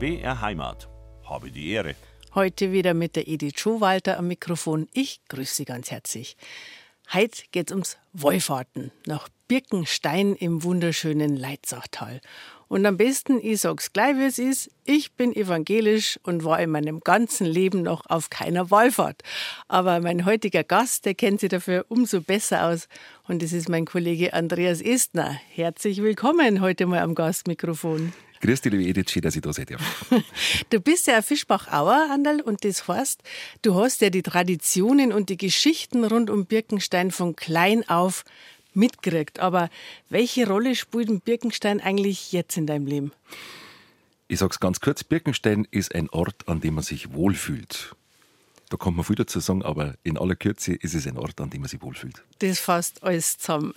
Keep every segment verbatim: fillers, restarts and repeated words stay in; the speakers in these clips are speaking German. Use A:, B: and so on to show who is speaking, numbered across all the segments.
A: B R Heimat. Habe die Ehre.
B: Heute wieder mit der Edith Schowalter am Mikrofon. Ich grüße Sie ganz herzlich. Heute geht es ums Wallfahrten nach Birkenstein im wunderschönen Leitzachtal. Und am besten, ich sag's gleich, wie es ist, ich bin evangelisch und war in meinem ganzen Leben noch auf keiner Wallfahrt. Aber mein heutiger Gast, der kennt sich dafür umso besser aus. Und das ist mein Kollege Andreas Estner. Herzlich willkommen heute mal am Gastmikrofon.
C: Grüß dich, liebe Edith, schön, dass ich da sein darf.
B: Du bist ja ein Fischbach-Auer, Anderl, und das heißt, du hast ja die Traditionen und die Geschichten rund um Birkenstein von klein auf mitgekriegt. Aber welche Rolle spielt ein Birkenstein eigentlich jetzt in deinem Leben?
C: Ich sag's ganz kurz, Birkenstein ist ein Ort, an dem man sich wohlfühlt. Da kann man viel dazu sagen, aber in aller Kürze ist es ein Ort, an dem man sich wohlfühlt.
B: Das fasst alles zusammen.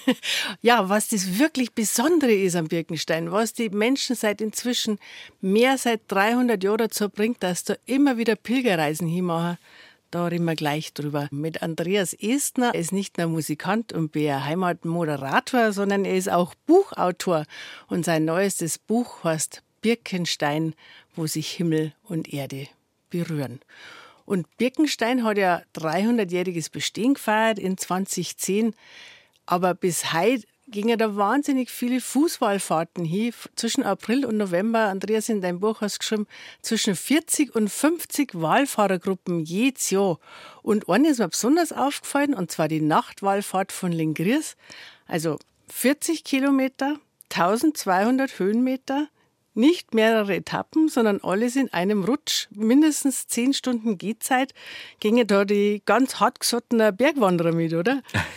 B: Ja, was das wirklich Besondere ist am Birkenstein, was die Menschen seit inzwischen mehr seit dreihundert Jahren dazu bringt, dass da immer wieder Pilgerreisen hinmachen, da reden wir gleich drüber. Mit Andreas Estner. Er ist nicht nur Musikant und B R Heimat-Moderator, sondern er ist auch Buchautor. Und sein neuestes Buch heißt Birkenstein, wo sich Himmel und Erde berühren. Und Birkenstein hat ja dreihundertjähriges Bestehen gefeiert in zwanzig zehn. Aber bis heute gingen da wahnsinnig viele Fußwallfahrten hin. Zwischen April und November, Andreas, in deinem Buch hast du geschrieben, zwischen vierzig und fünfzig Wallfahrergruppen jedes Jahr. Und eine ist mir besonders aufgefallen, und zwar die Nachtwallfahrt von Lengries. Also vierzig Kilometer, eintausendzweihundert Höhenmeter, nicht mehrere Etappen, sondern alles in einem Rutsch. Mindestens zehn Stunden Gehzeit. Gingen da die ganz hartgesottenen Bergwanderer mit, oder?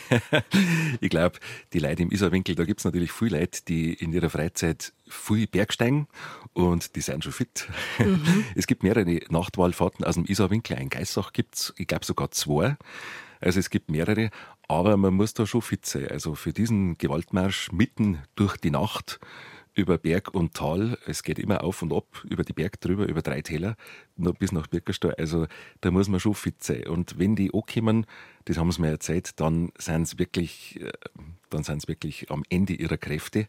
C: Ich glaube, die Leute im Isarwinkel, da gibt es natürlich viele Leute, die in ihrer Freizeit viel Bergsteigen und die sind schon fit. Mhm. Es gibt mehrere Nachtwallfahrten aus dem Isarwinkel. In Geissach gibt es, ich glaube, sogar zwei. Also es gibt mehrere, aber man muss da schon fit sein. Also für diesen Gewaltmarsch mitten durch die Nacht über Berg und Tal, es geht immer auf und ab, über die Berg drüber, über drei Täler, noch bis nach Birkenstein, also da muss man schon fit sein. Und wenn die ankommen, das haben sie mir erzählt, dann sind sie wirklich, dann sind sie wirklich am Ende ihrer Kräfte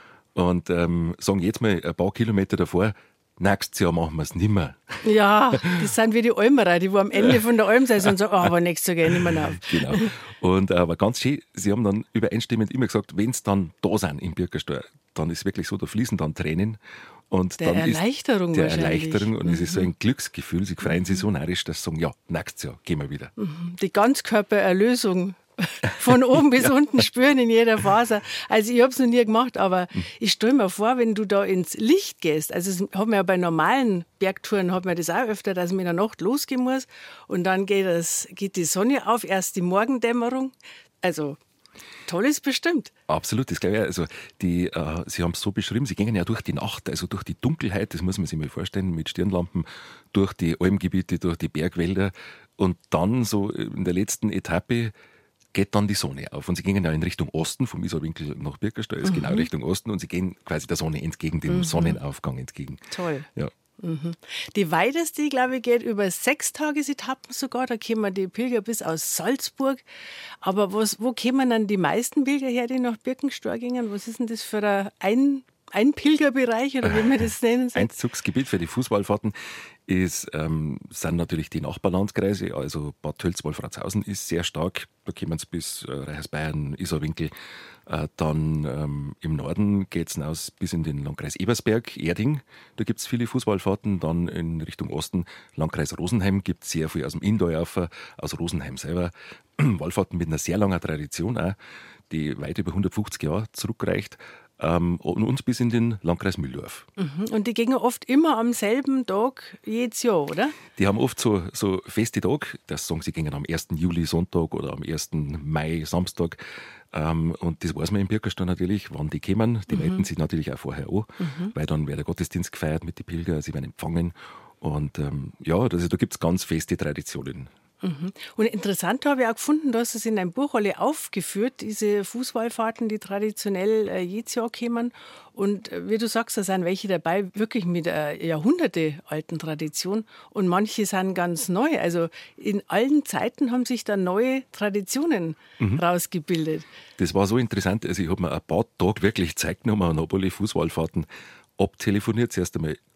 C: und ähm, sagen jetzt mal ein paar Kilometer davor, nächstes Jahr machen wir es nicht mehr.
B: Ja, das sind wie die Almerer, die wo am Ende von der Almsaison sagen, oh, aber nächstes Jahr gehe ich nicht mehr nach.
C: Genau. Und aber ganz schön, sie haben dann übereinstimmend immer gesagt, wenn sie dann da sind im Birkenstein, dann ist wirklich so, da fließen dann Tränen. Und
B: der
C: dann
B: Erleichterung
C: ist der
B: wahrscheinlich.
C: Erleichterung und
B: mhm.
C: es ist so ein Glücksgefühl. Sie freuen sich so narrisch, dass sie sagen, ja, nächstes Jahr gehen wir wieder.
B: Die Ganzkörpererlösung von oben bis ja. unten spüren in jeder Faser. Also ich habe es noch nie gemacht, aber mhm. ich stelle mir vor, wenn du da ins Licht gehst, also das hat man ja bei normalen Bergtouren, hat man das auch öfter, dass man in der Nacht losgehen muss und dann geht, das, geht die Sonne auf, erst die Morgendämmerung. Also toll ist bestimmt.
C: Absolut, das glaube ich. Also die, äh, Sie haben es so beschrieben, Sie gehen ja durch die Nacht, also durch die Dunkelheit, das muss man sich mal vorstellen, mit Stirnlampen, durch die Almgebiete, durch die Bergwälder und dann so in der letzten Etappe geht dann die Sonne auf. Und sie gehen ja in Richtung Osten, vom Isarwinkel nach Birkenstein, ist mhm. genau Richtung Osten und sie gehen quasi der Sonne entgegen, dem mhm. Sonnenaufgang entgegen.
B: Toll.
C: Ja.
B: Mhm. Die weiteste, glaube ich, geht über sechs Tagesetappen sogar. Da kommen die Pilger bis aus Salzburg. Aber was, wo kommen dann die meisten Pilger her, die nach Birkenstein gingen? Was ist denn das für ein, ein Pilgerbereich oder wie man das nennen soll?
C: Einzugsgebiet für die Fußwallfahrten ist, ähm, sind natürlich die Nachbarlandkreise. Also Bad Tölz-Wolfratshausen ist sehr stark. Da kommen sie bis äh, Reichersbayern, Isarwinkel. Äh, dann ähm, im Norden geht es hinaus bis in den Landkreis Ebersberg, Erding. Da gibt es viele Fußwallfahrten. Dann in Richtung Osten, Landkreis Rosenheim, gibt es sehr viel aus dem Inndorfer, aus Rosenheim selber. Wallfahrten mit einer sehr langen Tradition auch, die weit über hundertfünfzig Jahre zurückreicht. Ähm, und uns bis in den Landkreis Mühldorf.
B: Mhm. Und die gehen oft immer am selben Tag jedes Jahr, oder?
C: Die haben oft so, so feste Tage, das sagen sie, gehen am ersten Juli Sonntag oder am ersten Mai Samstag. Ähm, und das weiß man im Birkenstein natürlich, wann die kommen. Die mhm. melden sich natürlich auch vorher an, mhm. weil dann wird der Gottesdienst gefeiert mit den Pilgern, sie werden empfangen. Und ähm, ja, also da gibt es ganz feste Traditionen.
B: Mhm. Und interessant habe ich auch gefunden, du hast es in deinem Buch alle aufgeführt, diese Fußwallfahrten, die traditionell äh, jedes Jahr kommen. Und äh, wie du sagst, da sind welche dabei, wirklich mit äh, jahrhundertealten Tradition. Und manche sind ganz neu. Also in allen Zeiten haben sich da neue Traditionen mhm. rausgebildet.
C: Das war so interessant. Also ich habe mir ein paar Tage wirklich Zeit genommen und habe alle Fußwallfahrten abtelefoniert. Zuerst einmal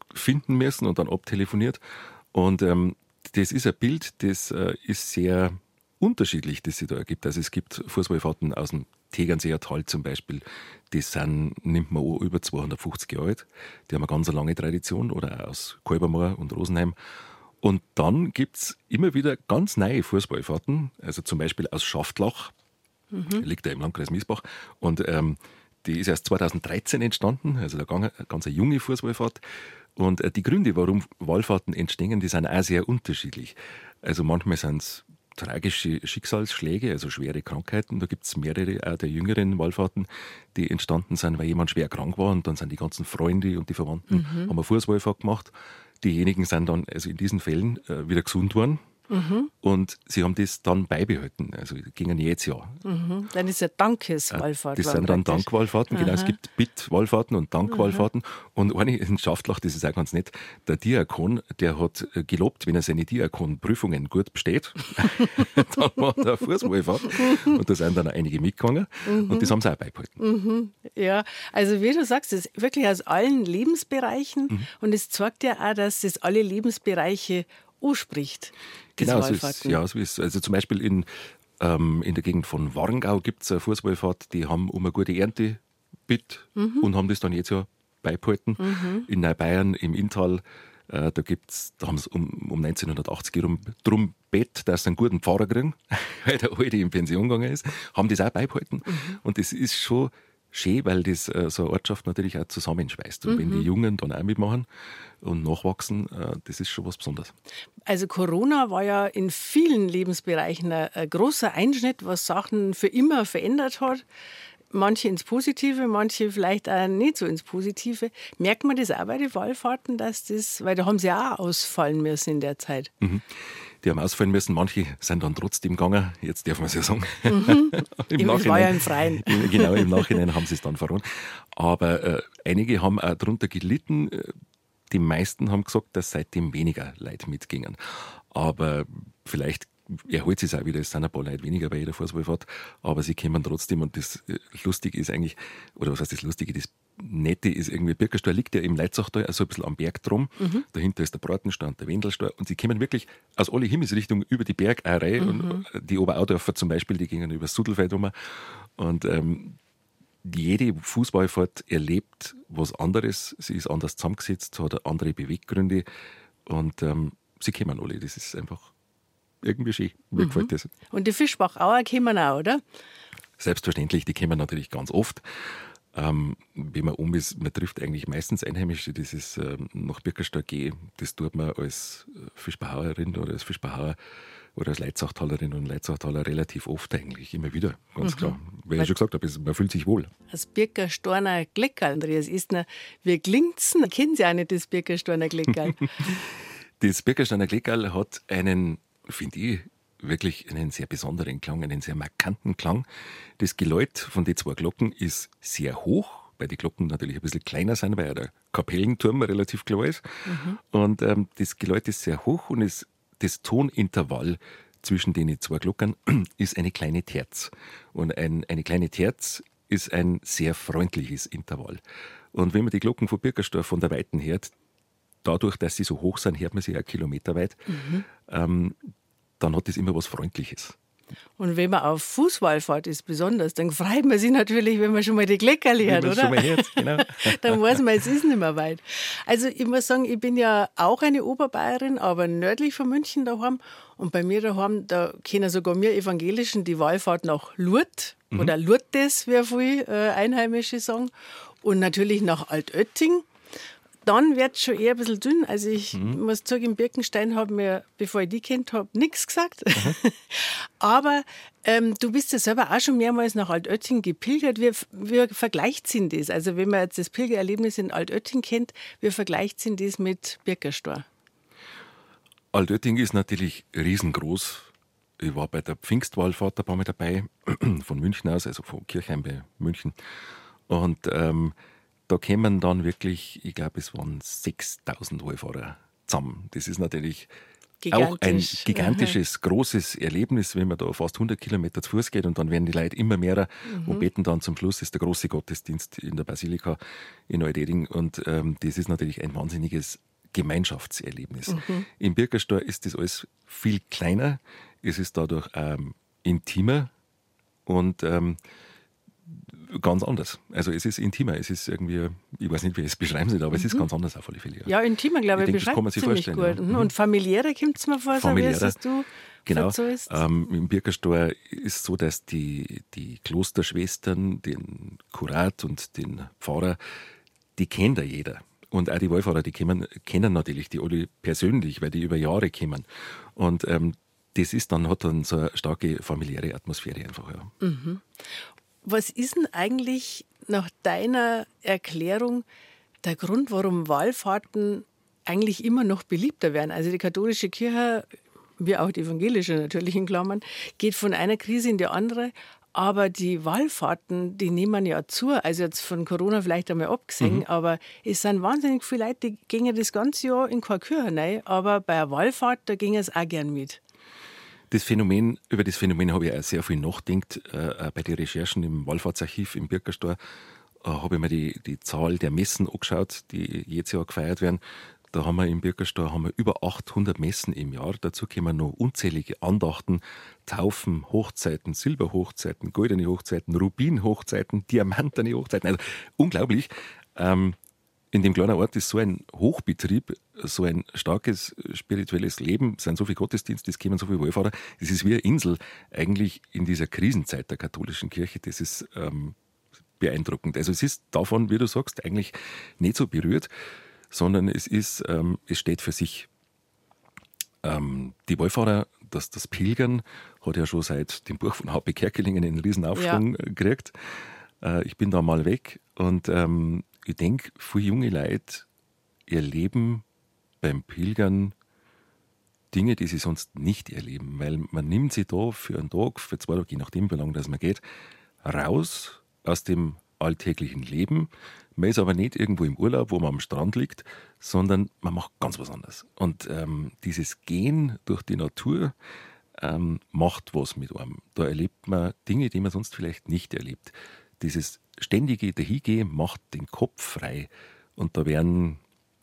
C: finden müssen und dann abtelefoniert. Und ähm, das ist ein Bild, das äh, ist sehr unterschiedlich, das sich da ergibt. Also es gibt Fußballfahrten aus dem Tegernseer Tal zum Beispiel, die sind, nimmt man auch über zweihundertfünfzig Jahre alt. Die haben eine ganz lange Tradition, oder auch aus Kolbermoor und Rosenheim. Und dann gibt es immer wieder ganz neue Fußballfahrten, also zum Beispiel aus Schaftlach, mhm. liegt da im Landkreis Miesbach. Und ähm, die ist erst zweitausenddreizehn entstanden, also eine ganz eine junge Fußballfahrt. Und äh, die Gründe, warum Wallfahrten entstehen, die sind auch sehr unterschiedlich. Also manchmal sind es tragische Schicksalsschläge, also schwere Krankheiten. Da gibt es mehrere auch der jüngeren Wallfahrten, die entstanden sind, weil jemand schwer krank war, und dann sind die ganzen Freunde und die Verwandten mhm. haben eine Fußballfahrt gemacht. Diejenigen sind dann also in diesen Fällen äh, wieder gesund worden. Mhm. Und sie haben das dann beibehalten, also gingen jedes Jahr.
B: Mhm. Dann ist ja Dankeswallfahrt.
C: Das sind dann Dankwallfahrten, genau. Es gibt Bittwallfahrten und Dankwallfahrten. Und eine in Schaftlach, das ist auch ganz nett, der Diakon, der hat gelobt, wenn er seine Diakonprüfungen gut besteht, dann macht er eine Fußballfahrt. Und da sind dann auch einige mitgegangen, mhm. und das haben sie auch beibehalten.
B: Mhm. Ja, also wie du sagst, das ist wirklich aus allen Lebensbereichen, mhm. und es zeigt ja auch, dass das alle Lebensbereiche anspricht.
C: Genau, so ist, ja, so ist, also zum Beispiel in, ähm, in der Gegend von Warngau gibt es eine Fußballfahrt, die haben um eine gute Ernte bitt mhm. und haben das dann jetzt ja beibehalten. Mhm. In Neubayern im Inntal, äh, da gibt's, da haben sie um, um neunzehnhundertachtzig herum drum bett, dass sie einen guten Pfarrer kriegen, weil der Alte in Pension gegangen ist, haben das auch beibehalten. Mhm. Und das ist schon schön, weil das äh, so eine Ortschaft natürlich auch zusammenschweißt. Und mhm. wenn die Jungen dann auch mitmachen und nachwachsen, äh, das ist schon was Besonderes.
B: Also Corona war ja in vielen Lebensbereichen ein, ein großer Einschnitt, was Sachen für immer verändert hat. Manche ins Positive, manche vielleicht auch nicht so ins Positive. Merkt man das auch bei den Wallfahrten, dass das, weil da haben sie ja auch ausfallen müssen in der Zeit.
C: Mhm. Die haben ausfallen müssen, manche sind dann trotzdem gegangen, jetzt dürfen wir es ja sagen.
B: Mhm. Im Nachhinein, war ja im Freien.
C: Genau, im Nachhinein haben sie es dann verloren. Aber äh, einige haben auch darunter gelitten. Die meisten haben gesagt, dass seitdem weniger Leute mitgingen. Aber vielleicht erholt es auch wieder, es sind ein paar Leute weniger bei jeder Fußballfahrt, aber sie kommen trotzdem. Und das Lustige ist eigentlich, oder was heißt das Lustige, das Nette ist irgendwie, Birkensteuer liegt ja im Leitzachtal, also ein bisschen am Berg drum. Mhm. Dahinter ist der Bratenstand, der Wendelsteuer, und sie kommen wirklich aus alle Himmelsrichtungen über die Bergreihe. Mhm. Und die Oberaudorfer zum Beispiel, die gingen über das Sudelfeld rum. Und ähm, jede Fußballfahrt erlebt was anderes, sie ist anders zusammengesetzt, hat andere Beweggründe, und ähm, sie kommen alle, das ist einfach irgendwie schön. Mir mhm. gefällt das.
B: Und die Fischbachauer kommen auch, oder?
C: Selbstverständlich, die kommen natürlich ganz oft. Ähm, wenn man um ist, man trifft eigentlich meistens Einheimische, das ist ähm, nach Birkensteuer gehen, das tut man als Fischbachauerin oder als Fischbachauer oder als Leitzachtalerin und Leitzachtaler relativ oft eigentlich, immer wieder, ganz mhm. klar. Weil, Weil ich schon gesagt habe, man fühlt sich wohl.
B: Das Birkensteiner Gleckerl, Andreas Istner, wie klingt's denn? Kennen Sie auch nicht das Birkensteiner Gleckerl?
C: Das Birkensteiner Gleckerl hat einen, finde ich, wirklich einen sehr besonderen Klang, einen sehr markanten Klang. Das Geläut von den zwei Glocken ist sehr hoch, weil die Glocken natürlich ein bisschen kleiner sind, weil ja der Kapellenturm relativ klar ist. Mhm. Und ähm, das Geläut ist sehr hoch, und es, das Tonintervall zwischen den zwei Glocken ist eine kleine Terz. Und ein, eine kleine Terz ist ein sehr freundliches Intervall. Und wenn man die Glocken von Birkensteuer von der Weiten hört, dadurch, dass sie so hoch sind, hört man sie ja kilometerweit, mhm. ähm, dann hat das immer was Freundliches.
B: Und wenn man auf Fußballfahrt ist besonders, dann freut man sich natürlich, wenn man schon mal die Gleckerli hat, oder? Schon mal hört, genau. Dann weiß man, es ist nicht mehr weit. Also ich muss sagen, ich bin ja auch eine Oberbayerin, aber nördlich von München daheim. Und bei mir daheim, da kennen sogar wir Evangelischen die Wallfahrt nach Lourdes, mhm. oder Lourdes, wie viele äh, Einheimische sagen. Und natürlich nach Altötting. Dann wird es schon eher ein bisschen dünn. Also ich mhm. muss zugeben, Birkenstein hat mir, bevor ich die kennt habe, nichts gesagt. Mhm. Aber ähm, du bist ja selber auch schon mehrmals nach Altötting gepilgert. Wie, wie vergleicht sich das? Also wenn man jetzt das Pilgererlebnis in Altötting kennt, wie vergleicht sich das mit Birkensteuer?
C: Altötting ist natürlich riesengroß. Ich war bei der Pfingstwallfahrt ein paar Mal dabei, von München aus, also von Kirchheim bei München. Und ähm, da kämen dann wirklich, ich glaube, es waren sechstausend Wallfahrer zusammen. Das ist natürlich
B: Gigantisch.
C: Auch ein gigantisches, Aha. großes Erlebnis, wenn man da fast hundert Kilometer zu Fuß geht und dann werden die Leute immer mehr mhm. und beten dann zum Schluss, ist der große Gottesdienst in der Basilika in Neudeding und ähm, das ist natürlich ein wahnsinniges Gemeinschaftserlebnis. Mhm. Im Birkerstor ist das alles viel kleiner, es ist dadurch ähm, intimer und ähm, ganz anders. Also es ist intimer, es ist irgendwie, ich weiß nicht, wie ich es beschreiben soll, aber mhm. es ist ganz anders auf alle Fälle. Ja,
B: ja intimer, glaube ich, ich beschreibt es ziemlich gut. Ja. Mhm. Und familiärer kommt es mir vor, so wie es du
C: genau.
B: so ist.
C: Ähm, Im Birkerstor ist es so, dass die, die Klosterschwestern, den Kurat und den Pfarrer, die kennt da jeder. Und auch die Wallfahrer, die kennen, kennen natürlich die alle persönlich, weil die über Jahre kommen. Und ähm, das ist dann, hat dann so eine starke familiäre Atmosphäre einfach. Ja.
B: Mhm. Was ist denn eigentlich nach deiner Erklärung der Grund, warum Wallfahrten eigentlich immer noch beliebter werden? Also die katholische Kirche, wie auch die evangelische natürlich in Klammern, geht von einer Krise in die andere. Aber die Wallfahrten, die nehmen ja zu. Also jetzt von Corona vielleicht einmal abgesehen, mhm. aber es sind wahnsinnig viele Leute, die gehen das ganze Jahr in keine Kirche rein, aber bei einer Wallfahrt, da gehen es auch gern mit.
C: Das Phänomen, über das Phänomen habe ich auch sehr viel nachgedacht. Äh, bei den Recherchen im Wallfahrtsarchiv im Birkerstor äh, habe ich mir die, die Zahl der Messen angeschaut, die jedes Jahr gefeiert werden. Da haben wir im Birkerstor haben wir über achthundert Messen im Jahr. Dazu kommen noch unzählige Andachten, Taufen, Hochzeiten, Silberhochzeiten, goldene Hochzeiten, Rubinhochzeiten, diamantene Hochzeiten. Also unglaublich. Ähm, In dem kleinen Ort ist so ein Hochbetrieb, so ein starkes spirituelles Leben, es sind so viele Gottesdienste, es kommen so viele Wallfahrer. Es ist wie eine Insel eigentlich in dieser Krisenzeit der katholischen Kirche. Das ist ähm, beeindruckend. Also es ist davon, wie du sagst, eigentlich nicht so berührt, sondern es ist, ähm, es steht für sich. Ähm, die Wallfahrer, das, das Pilgern, hat ja schon seit dem Buch von H P Kerkelingen einen riesen Aufschwung ja. gekriegt. Äh, ich bin da mal weg und ähm, ich denke, viele junge Leute erleben beim Pilgern Dinge, die sie sonst nicht erleben, weil man nimmt sie da für einen Tag, für zwei Tage, je nachdem, wie lange das man geht, raus aus dem alltäglichen Leben. Man ist aber nicht irgendwo im Urlaub, wo man am Strand liegt, sondern man macht ganz was anderes. Und ähm, dieses Gehen durch die Natur ähm, macht was mit einem. Da erlebt man Dinge, die man sonst vielleicht nicht erlebt. Dieses ständige Dahingehen macht den Kopf frei. Und da werden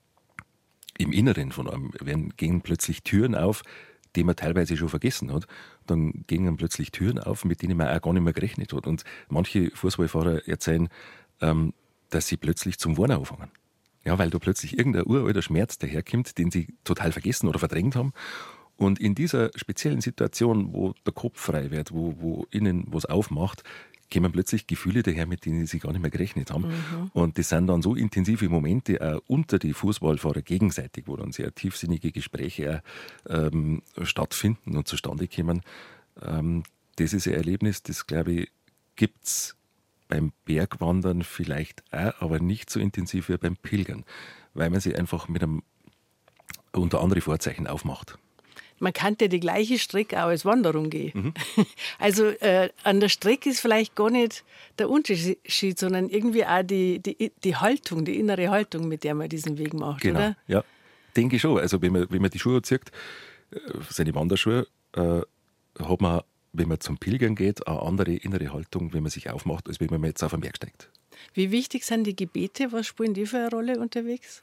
C: im Inneren von einem werden, gehen plötzlich Türen auf, die man teilweise schon vergessen hat. Dann gehen dann plötzlich Türen auf, mit denen man auch gar nicht mehr gerechnet hat. Und manche Fußballfahrer erzählen, ähm, dass sie plötzlich zum Warnen anfangen. Ja, weil da plötzlich irgendein uralter Schmerz daherkommt, den sie total vergessen oder verdrängt haben. Und in dieser speziellen Situation, wo der Kopf frei wird, wo, wo innen was aufmacht, kommen plötzlich Gefühle daher, mit denen sie gar nicht mehr gerechnet haben. Mhm. Und das sind dann so intensive Momente auch unter die Fußballfahrer gegenseitig, wo dann sehr tiefsinnige Gespräche auch, ähm, stattfinden und zustande kommen. Ähm, das ist ein Erlebnis, das, glaube ich, gibt es beim Bergwandern vielleicht auch, aber nicht so intensiv wie beim Pilgern, weil man sich einfach mit einem unter andere Vorzeichen aufmacht.
B: Man kann ja die gleiche Strecke auch als Wanderung gehen. Mhm. Also äh, an der Strecke ist vielleicht gar nicht der Unterschied, sondern irgendwie auch die, die, die Haltung, die innere Haltung, mit der man diesen Weg macht,
C: genau,
B: oder?
C: Ja, denke ich schon. Also wenn man, wenn man die Schuhe zieht, seine Wanderschuhe, äh, hat man, wenn man zum Pilgern geht, eine andere innere Haltung, wenn man sich aufmacht, als wenn man jetzt auf den Berg steigt.
B: Wie wichtig sind die Gebete? Was spielen die für eine Rolle unterwegs?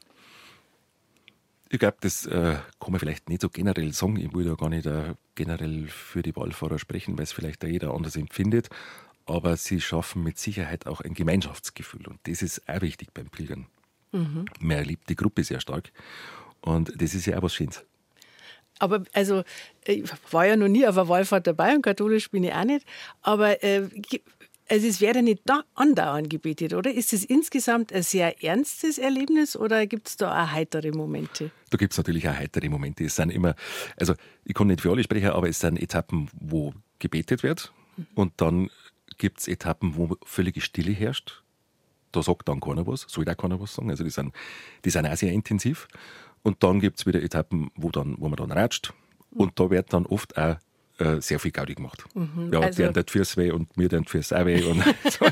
C: Ich glaube, das äh, kann man vielleicht nicht so generell sagen. Ich will ja gar nicht äh, generell für die Wallfahrer sprechen, weil es vielleicht da jeder anders empfindet. Aber sie schaffen mit Sicherheit auch ein Gemeinschaftsgefühl. Und das ist auch wichtig beim Pilgern. Mhm. Man erlebt die Gruppe sehr stark. Und das ist ja auch was Schönes.
B: Aber also, ich war ja noch nie auf einer Wallfahrt dabei und katholisch bin ich auch nicht. Aber äh, also es wäre nicht da andauernd gebetet, oder? Ist es insgesamt ein sehr ernstes Erlebnis oder gibt es da auch heitere Momente?
C: Da gibt es natürlich auch heitere Momente. Es sind immer, also ich kann nicht für alle sprechen, aber es sind Etappen, wo gebetet wird. Mhm. Und dann gibt es Etappen, wo völlige Stille herrscht. Da sagt dann keiner was, soll auch keiner was sagen. Also die sind, die sind auch sehr intensiv. Und dann gibt es wieder Etappen, wo, dann, wo man dann ratscht. Und da wird dann oft auch äh, sehr viel Gaudi gemacht. Mhm, ja, also der hat die Füße weh und mir den Füße auch weh. Und so.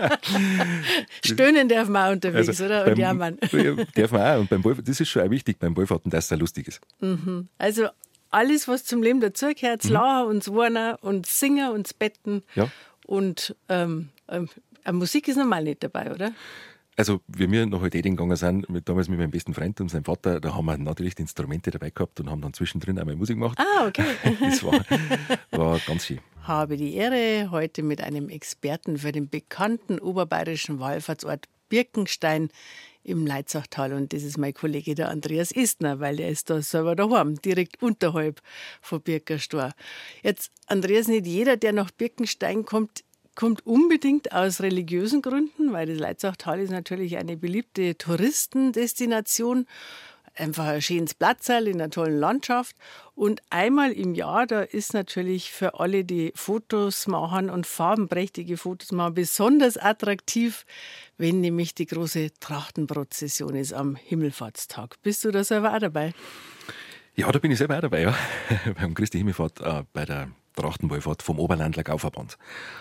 B: Stöhnen darf man auch unterwegs, also oder? Und
C: beim,
B: ja,
C: darf man auch. Und beim Ball, das ist schon auch wichtig beim Ballfahrten, dass es auch lustig ist.
B: Mhm. Also alles, was zum Leben dazugehört, das mhm. Lachen und das Weinen und das Singen und das Betten.
C: Ja.
B: Und ähm, ähm, Musik ist normal nicht dabei, oder?
C: Also, wie wir nach Eding gegangen sind, mit, damals mit meinem besten Freund und seinem Vater, da haben wir natürlich die Instrumente dabei gehabt und haben dann zwischendrin einmal Musik gemacht.
B: Ah, okay.
C: Das war, war ganz schön.
B: Habe die Ehre, heute mit einem Experten für den bekannten oberbayerischen Wallfahrtsort Birkenstein im Leitzachtal. Und das ist mein Kollege, der Andreas Istner, weil der ist da selber daheim, direkt unterhalb von Birkerstor. Jetzt, Andreas, nicht jeder, der nach Birkenstein kommt, kommt unbedingt aus religiösen Gründen, weil das Leitzachtal ist natürlich eine beliebte Touristendestination. Einfach ein schönes Platzerl in einer tollen Landschaft. Und einmal im Jahr, da ist natürlich für alle, die Fotos machen und farbenprächtige Fotos machen, besonders attraktiv, wenn nämlich die große Trachtenprozession ist am Himmelfahrtstag. Bist du da selber auch dabei?
C: Ja, da bin ich selber auch dabei, ja. Beim Christi Himmelfahrt, äh, bei der Trachtenwallfahrt vom Oberlandler Gauverband.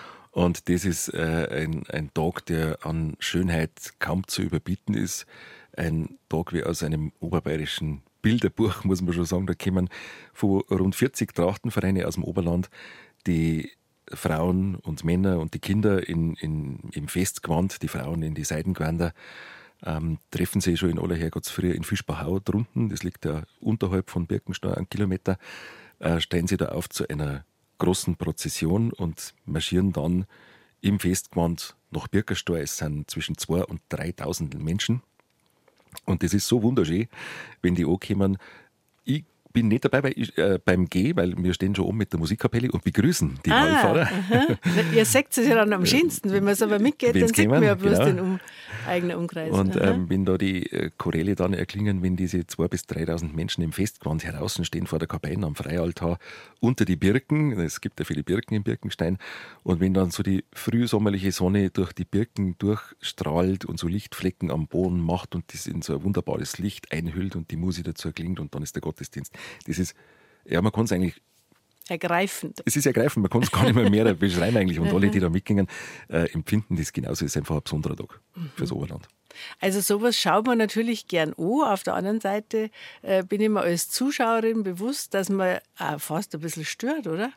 C: Und das ist äh, ein, ein Tag, der an Schönheit kaum zu überbieten ist. Ein Tag wie aus einem oberbayerischen Bilderbuch, muss man schon sagen. Da kommen von rund vierzig Trachtenvereine aus dem Oberland die Frauen und Männer und die Kinder in, in, im Festgewand, die Frauen in die Seidengewänder, ähm, treffen sich schon in aller Herrgottsfrühe in Fischbachau drunten. Das liegt ja unterhalb von Birkenstein, einen Kilometer. Äh, stehen sie da auf zu einer großen Prozession und marschieren dann im Festgewand nach Birkerstor. Es sind zwischen zweitausend und dreitausend Menschen. Und das ist so wunderschön, wenn die ankommen. Ich bin nicht dabei bei, äh, beim Gehen, weil wir stehen schon oben mit der Musikkapelle und begrüßen die
B: ah,
C: Wallfahrer.
B: Ihr seht es ja dann am schönsten. Wenn man es aber mitgeht,
C: Wenn's
B: dann sieht man ja bloß
C: genau.
B: den um, eigenen Umkreis.
C: Und ähm, wenn da die äh, Choräle dann erklingen, wenn diese zweitausend bis dreitausend Menschen im Festgewand draußen stehen vor der Kapelle am Freialtar unter die Birken, es gibt ja viele Birken in Birkenstein, und wenn dann so die frühsommerliche Sonne durch die Birken durchstrahlt und so Lichtflecken am Boden macht und das in so ein wunderbares Licht einhüllt und die Musik dazu klingt und dann ist der Gottesdienst. Das ist, ja, man kann es eigentlich
B: ergreifend.
C: Es ist ergreifend, man kann es gar nicht mehr, mehr beschreiben eigentlich. Und alle, die da mitgingen, äh, empfinden das genauso. Es ist einfach ein besonderer Tag fürs Oberland.
B: Also sowas schaut man natürlich gern an. Auf der anderen Seite äh, bin ich mir als Zuschauerin bewusst, dass man auch fast ein bisschen stört, oder?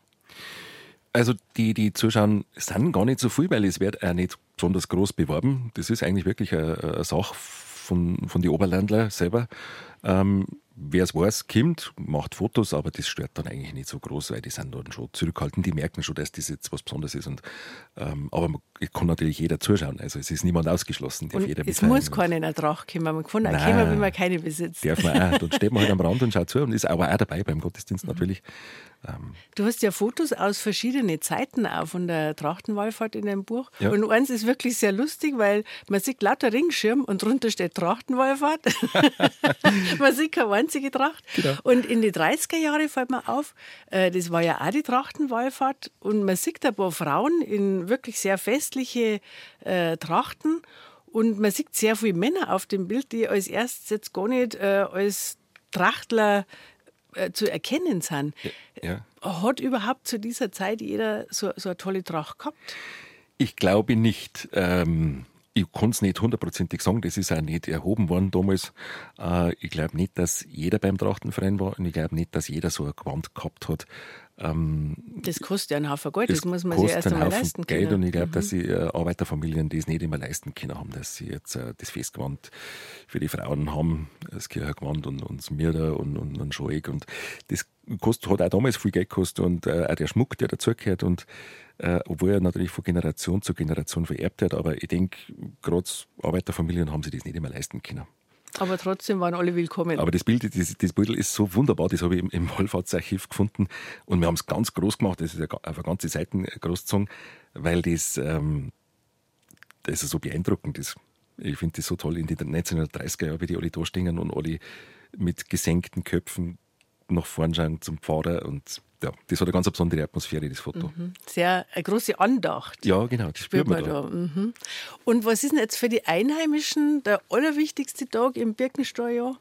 C: Also die, die zuschauen, sind gar nicht so viel, weil es wird auch nicht besonders groß beworben. Das ist eigentlich wirklich eine, eine Sache von, von den Oberländlern selber. Ähm, Wer es weiß, kommt, macht Fotos, aber das stört dann eigentlich nicht so groß, weil die sind dann schon zurückhaltend. Die merken schon, dass das jetzt was Besonderes ist. Und, ähm, aber man kann natürlich jeder zuschauen. Also es ist niemand ausgeschlossen. Darf
B: und
C: jeder
B: es muss keiner in der Tracht kommen. Man kann auch
C: Nein,
B: kommen, wenn man keine besitzt.
C: Darf man auch. Dann steht man halt am Rand und schaut zu und ist aber auch dabei beim Gottesdienst natürlich. Ähm,
B: du hast ja Fotos aus verschiedenen Zeiten auch von der Trachtenwallfahrt in deinem Buch.
C: Ja.
B: Und eins ist wirklich sehr lustig, weil man sieht lauter Ringschirm und drunter steht Trachtenwallfahrt. Man sieht keine einzige Tracht.
C: Genau.
B: Und in die dreißiger Jahre fällt mir auf, äh, das war ja auch die Trachtenwallfahrt und man sieht ein paar Frauen in wirklich sehr festliche äh, Trachten und man sieht sehr viele Männer auf dem Bild, die als erstes jetzt gar nicht äh, als Trachtler äh, zu erkennen sind.
C: Ja, ja.
B: Hat überhaupt zu dieser Zeit jeder so, so eine tolle Tracht gehabt?
C: Ich glaube nicht. Ähm, ich kann es nicht hundertprozentig sagen, das ist auch nicht erhoben worden damals. Äh, ich glaube nicht, dass jeder beim Trachtenverein war und ich glaube nicht, dass jeder so ein Gewand gehabt hat. Ähm,
B: das kostet ja einen Haufen Geld, das, das muss man sich erst
C: einen
B: einmal
C: Haufen
B: leisten
C: Geld
B: können.
C: Und ich glaube,
B: mhm.
C: dass sie äh, Arbeiterfamilien das nicht immer leisten können haben, dass sie jetzt äh, das Festgewand für die Frauen haben, das Kirchengewand und, und das Mirder und, und, und Schoeg. Und das kostet, hat auch damals viel Geld gekostet und äh, auch der Schmuck, der dazugehört. Und äh, obwohl er natürlich von Generation zu Generation vererbt wird, aber ich denke, gerade Arbeiterfamilien haben sich das nicht immer leisten können.
B: Aber trotzdem waren alle willkommen.
C: Aber das Bild, das, das Bild ist so wunderbar, das habe ich im, im Wallfahrtsarchiv gefunden und wir haben es ganz groß gemacht, das ist auf eine ganze Seite groß gezogen, weil das, ähm, das ist so beeindruckend ist. Ich finde das so toll, in den neunzehnhundertdreißiger Jahren, wie die alle da stehen und alle mit gesenkten Köpfen nach vorn schauen zum Pfarrer und ja, das hat eine ganz besondere Atmosphäre, das Foto.
B: Mhm. Sehr eine große Andacht.
C: Ja, genau, das spürt man da.
B: da. Mhm. Und was ist denn jetzt für die Einheimischen der allerwichtigste Tag im Birkensteinjahr?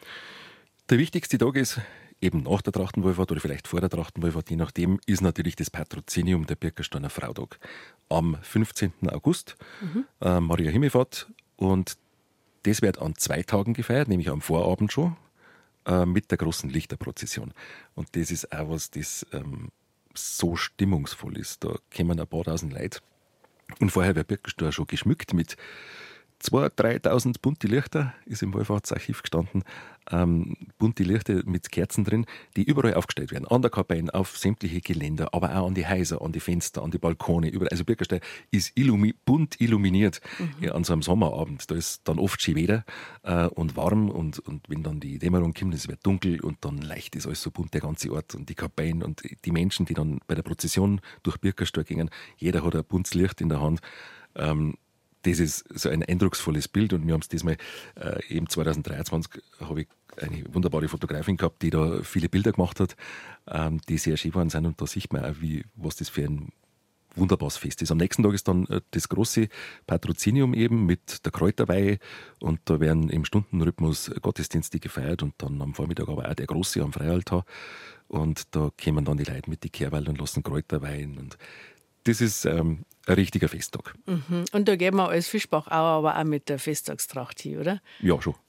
C: Der wichtigste Tag ist eben nach der Trachtenwallfahrt oder vielleicht vor der Trachtenwallfahrt, je nachdem, ist natürlich das Patrozinium der Birkensteiner Frautag. Am fünfzehnten August, mhm. äh, Maria Himmelfahrt, und das wird an zwei Tagen gefeiert, nämlich am Vorabend schon. äh, mit der großen Lichterprozession. Und das ist auch was, das ähm, so stimmungsvoll ist. Da kommen ein paar tausend Leute. Und vorher wird Birkenstock schon geschmückt mit zweitausend, dreitausend bunte Lichter, ist im Wallfahrtsarchiv gestanden. Ähm, bunte Lichter mit Kerzen drin, die überall aufgestellt werden. An der Kapelle, auf sämtliche Geländer, aber auch an die Häuser, an die Fenster, an die Balkone. Überall. Also Birkenstein ist illumi- bunt illuminiert mhm. ja, an so einem Sommerabend. Da ist dann oft schon Wetter äh, und warm und, und wenn dann die Dämmerung kommt, es wird dunkel und dann leicht ist alles so bunt, der ganze Ort und die Kapellen und die Menschen, die dann bei der Prozession durch Birkenstein gingen. Jeder hat ein buntes Licht in der Hand. Ähm, Das ist so ein eindrucksvolles Bild und wir haben es diesmal, äh, eben zwanzig dreiundzwanzig, habe ich eine wunderbare Fotografin gehabt, die da viele Bilder gemacht hat, ähm, die sehr schön waren sind und da sieht man auch, wie, was das für ein wunderbares Fest ist. Am nächsten Tag ist dann äh, das große Patrozinium eben mit der Kräuterweihe und da werden im Stundenrhythmus Gottesdienste gefeiert und dann am Vormittag aber auch der große am Freialtar und da kommen dann die Leute mit die Kehrweil und lassen Kräuter weihen und das ist ähm, ein richtiger Festtag.
B: Mhm. Und da gehen wir als Fischbach auch, aber auch mit der Festtagstracht hin, oder?
C: Ja, schon.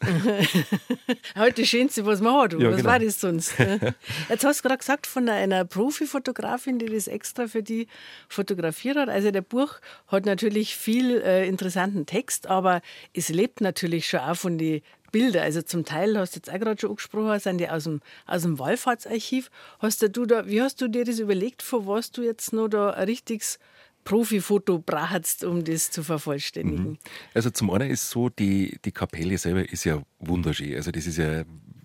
B: Halt das Schönste, was man hat.
C: Ja,
B: was
C: genau.
B: war das sonst? Jetzt hast du gerade gesagt von einer Profifotografin, die das extra für die fotografiert hat. Also der Buch hat natürlich viel äh, interessanten Text, aber es lebt natürlich schon auch von den Bilder. Also zum Teil, hast du jetzt auch gerade schon angesprochen, sind die aus dem, aus dem Wallfahrtsarchiv. Hast du da, wie hast du dir das überlegt, von was du jetzt noch da ein richtiges Profifoto brauchst, um das zu vervollständigen?
C: Mhm. Also zum einen ist so, die, die Kapelle selber ist ja wunderschön. Also das ist ja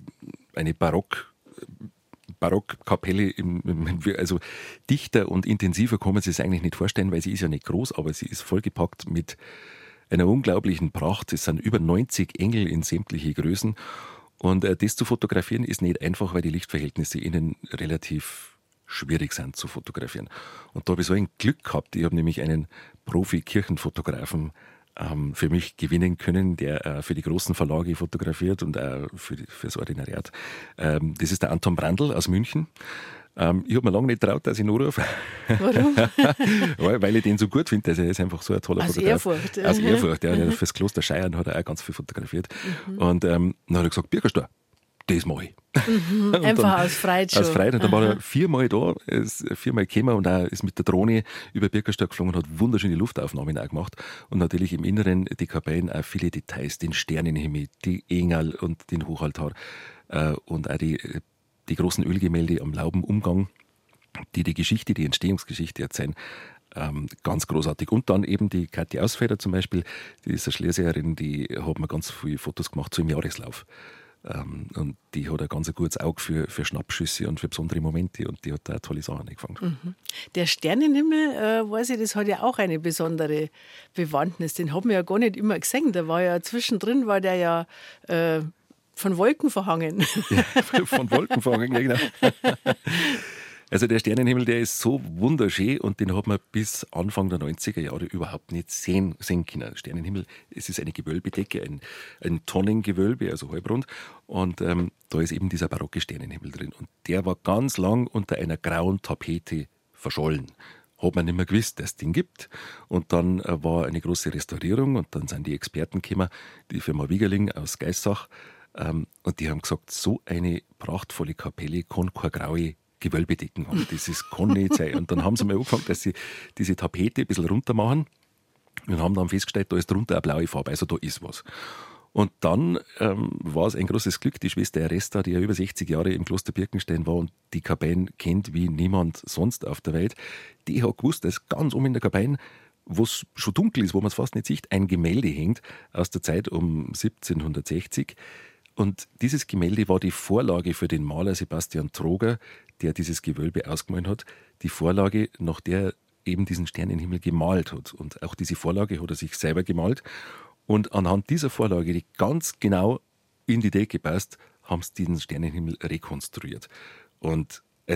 C: eine Barock, Barockkapelle. Im, im, also dichter und intensiver kann man sich das eigentlich nicht vorstellen, weil sie ist ja nicht groß, aber sie ist vollgepackt mit einer unglaublichen Pracht. Es sind über neunzig Engel in sämtliche Größen. Und äh, das zu fotografieren ist nicht einfach, weil die Lichtverhältnisse innen relativ schwierig sind zu fotografieren. Und da habe ich so ein Glück gehabt. Ich habe nämlich einen Profi-Kirchenfotografen ähm, für mich gewinnen können, der äh, für die großen Verlage fotografiert und auch für, die, für das Ordinariat. Ähm, das ist der Anton Brandl aus München. Ähm, ich habe mir lange nicht getraut, dass ich ihn anrufe.
B: Warum?
C: Weil ich den so gut finde. Also er ist einfach so ein toller
B: Aus
C: Fotograf.
B: Erfurt.
C: Aus Erfurt, ja. Fürs Kloster Scheiern hat er auch ganz viel fotografiert. Mhm. Und ähm, dann hat er gesagt, Birkenstein, das mache ich.
B: Mhm, einfach aus Freude schon.
C: Aus Freude. Und dann war er viermal da, ist viermal gekommen und auch ist mit der Drohne über Birkenstein geflogen und hat wunderschöne Luftaufnahmen auch gemacht. Und natürlich im Inneren die Kapellen auch viele Details, den Sternenhimmel, die Engel und den Hochaltar äh, und auch die, die großen Ölgemälde am Laubenumgang, die die Geschichte, die Entstehungsgeschichte erzählen. Ähm, ganz großartig. Und dann eben die Kathi Ausfeder zum Beispiel, die ist eine Schlesierin, die hat mir ganz viele Fotos gemacht, so im Jahreslauf. Ähm, und die hat ein ganz gutes Auge für, für Schnappschüsse und für besondere Momente und die hat da tolle Sachen eingefangen.
B: Mhm. Der Sternenhimmel, äh, weiß ich, das hat ja auch eine besondere Bewandtnis. Den haben wir ja gar nicht immer gesehen. Da war ja zwischendrin, war der ja äh, von Wolken verhangen.
C: Ja, von Wolken verhangen, ja genau. Also der Sternenhimmel, der ist so wunderschön und den hat man bis Anfang der neunziger Jahre überhaupt nicht sehen, sehen können. Sternenhimmel, es ist eine Gewölbedecke, ein, ein Tonnengewölbe, also halbrund. Und ähm, da ist eben dieser barocke Sternenhimmel drin. Und der war ganz lang unter einer grauen Tapete verschollen. Hat man nicht mehr gewusst, dass es den gibt. Und dann äh, war eine große Restaurierung und dann sind die Experten gekommen, die Firma Wiegerling aus Geissach. Ähm, und die haben gesagt, so eine prachtvolle Kapelle kann keine graue Gewölbedecken haben. Das ist, kann nicht sein. Und dann haben sie mal angefangen, dass sie diese Tapete ein bisschen runter machen und haben dann festgestellt, da ist drunter eine blaue Farbe, also da ist was. Und dann ähm, war es ein großes Glück, die Schwester Eresta, die ja über sechzig Jahre im Kloster Birkenstein war und die Kapellen kennt wie niemand sonst auf der Welt, die hat gewusst, dass ganz oben in der Kapelle, wo es schon dunkel ist, wo man es fast nicht sieht, ein Gemälde hängt aus der Zeit um siebzehnhundertsechzig. Und dieses Gemälde war die Vorlage für den Maler Sebastian Troger, der dieses Gewölbe ausgemalt hat. Die Vorlage, nach der er eben diesen Sternenhimmel gemalt hat. Und auch diese Vorlage hat er sich selber gemalt. Und anhand dieser Vorlage, die ganz genau in die Decke passt, haben sie diesen Sternenhimmel rekonstruiert. Und also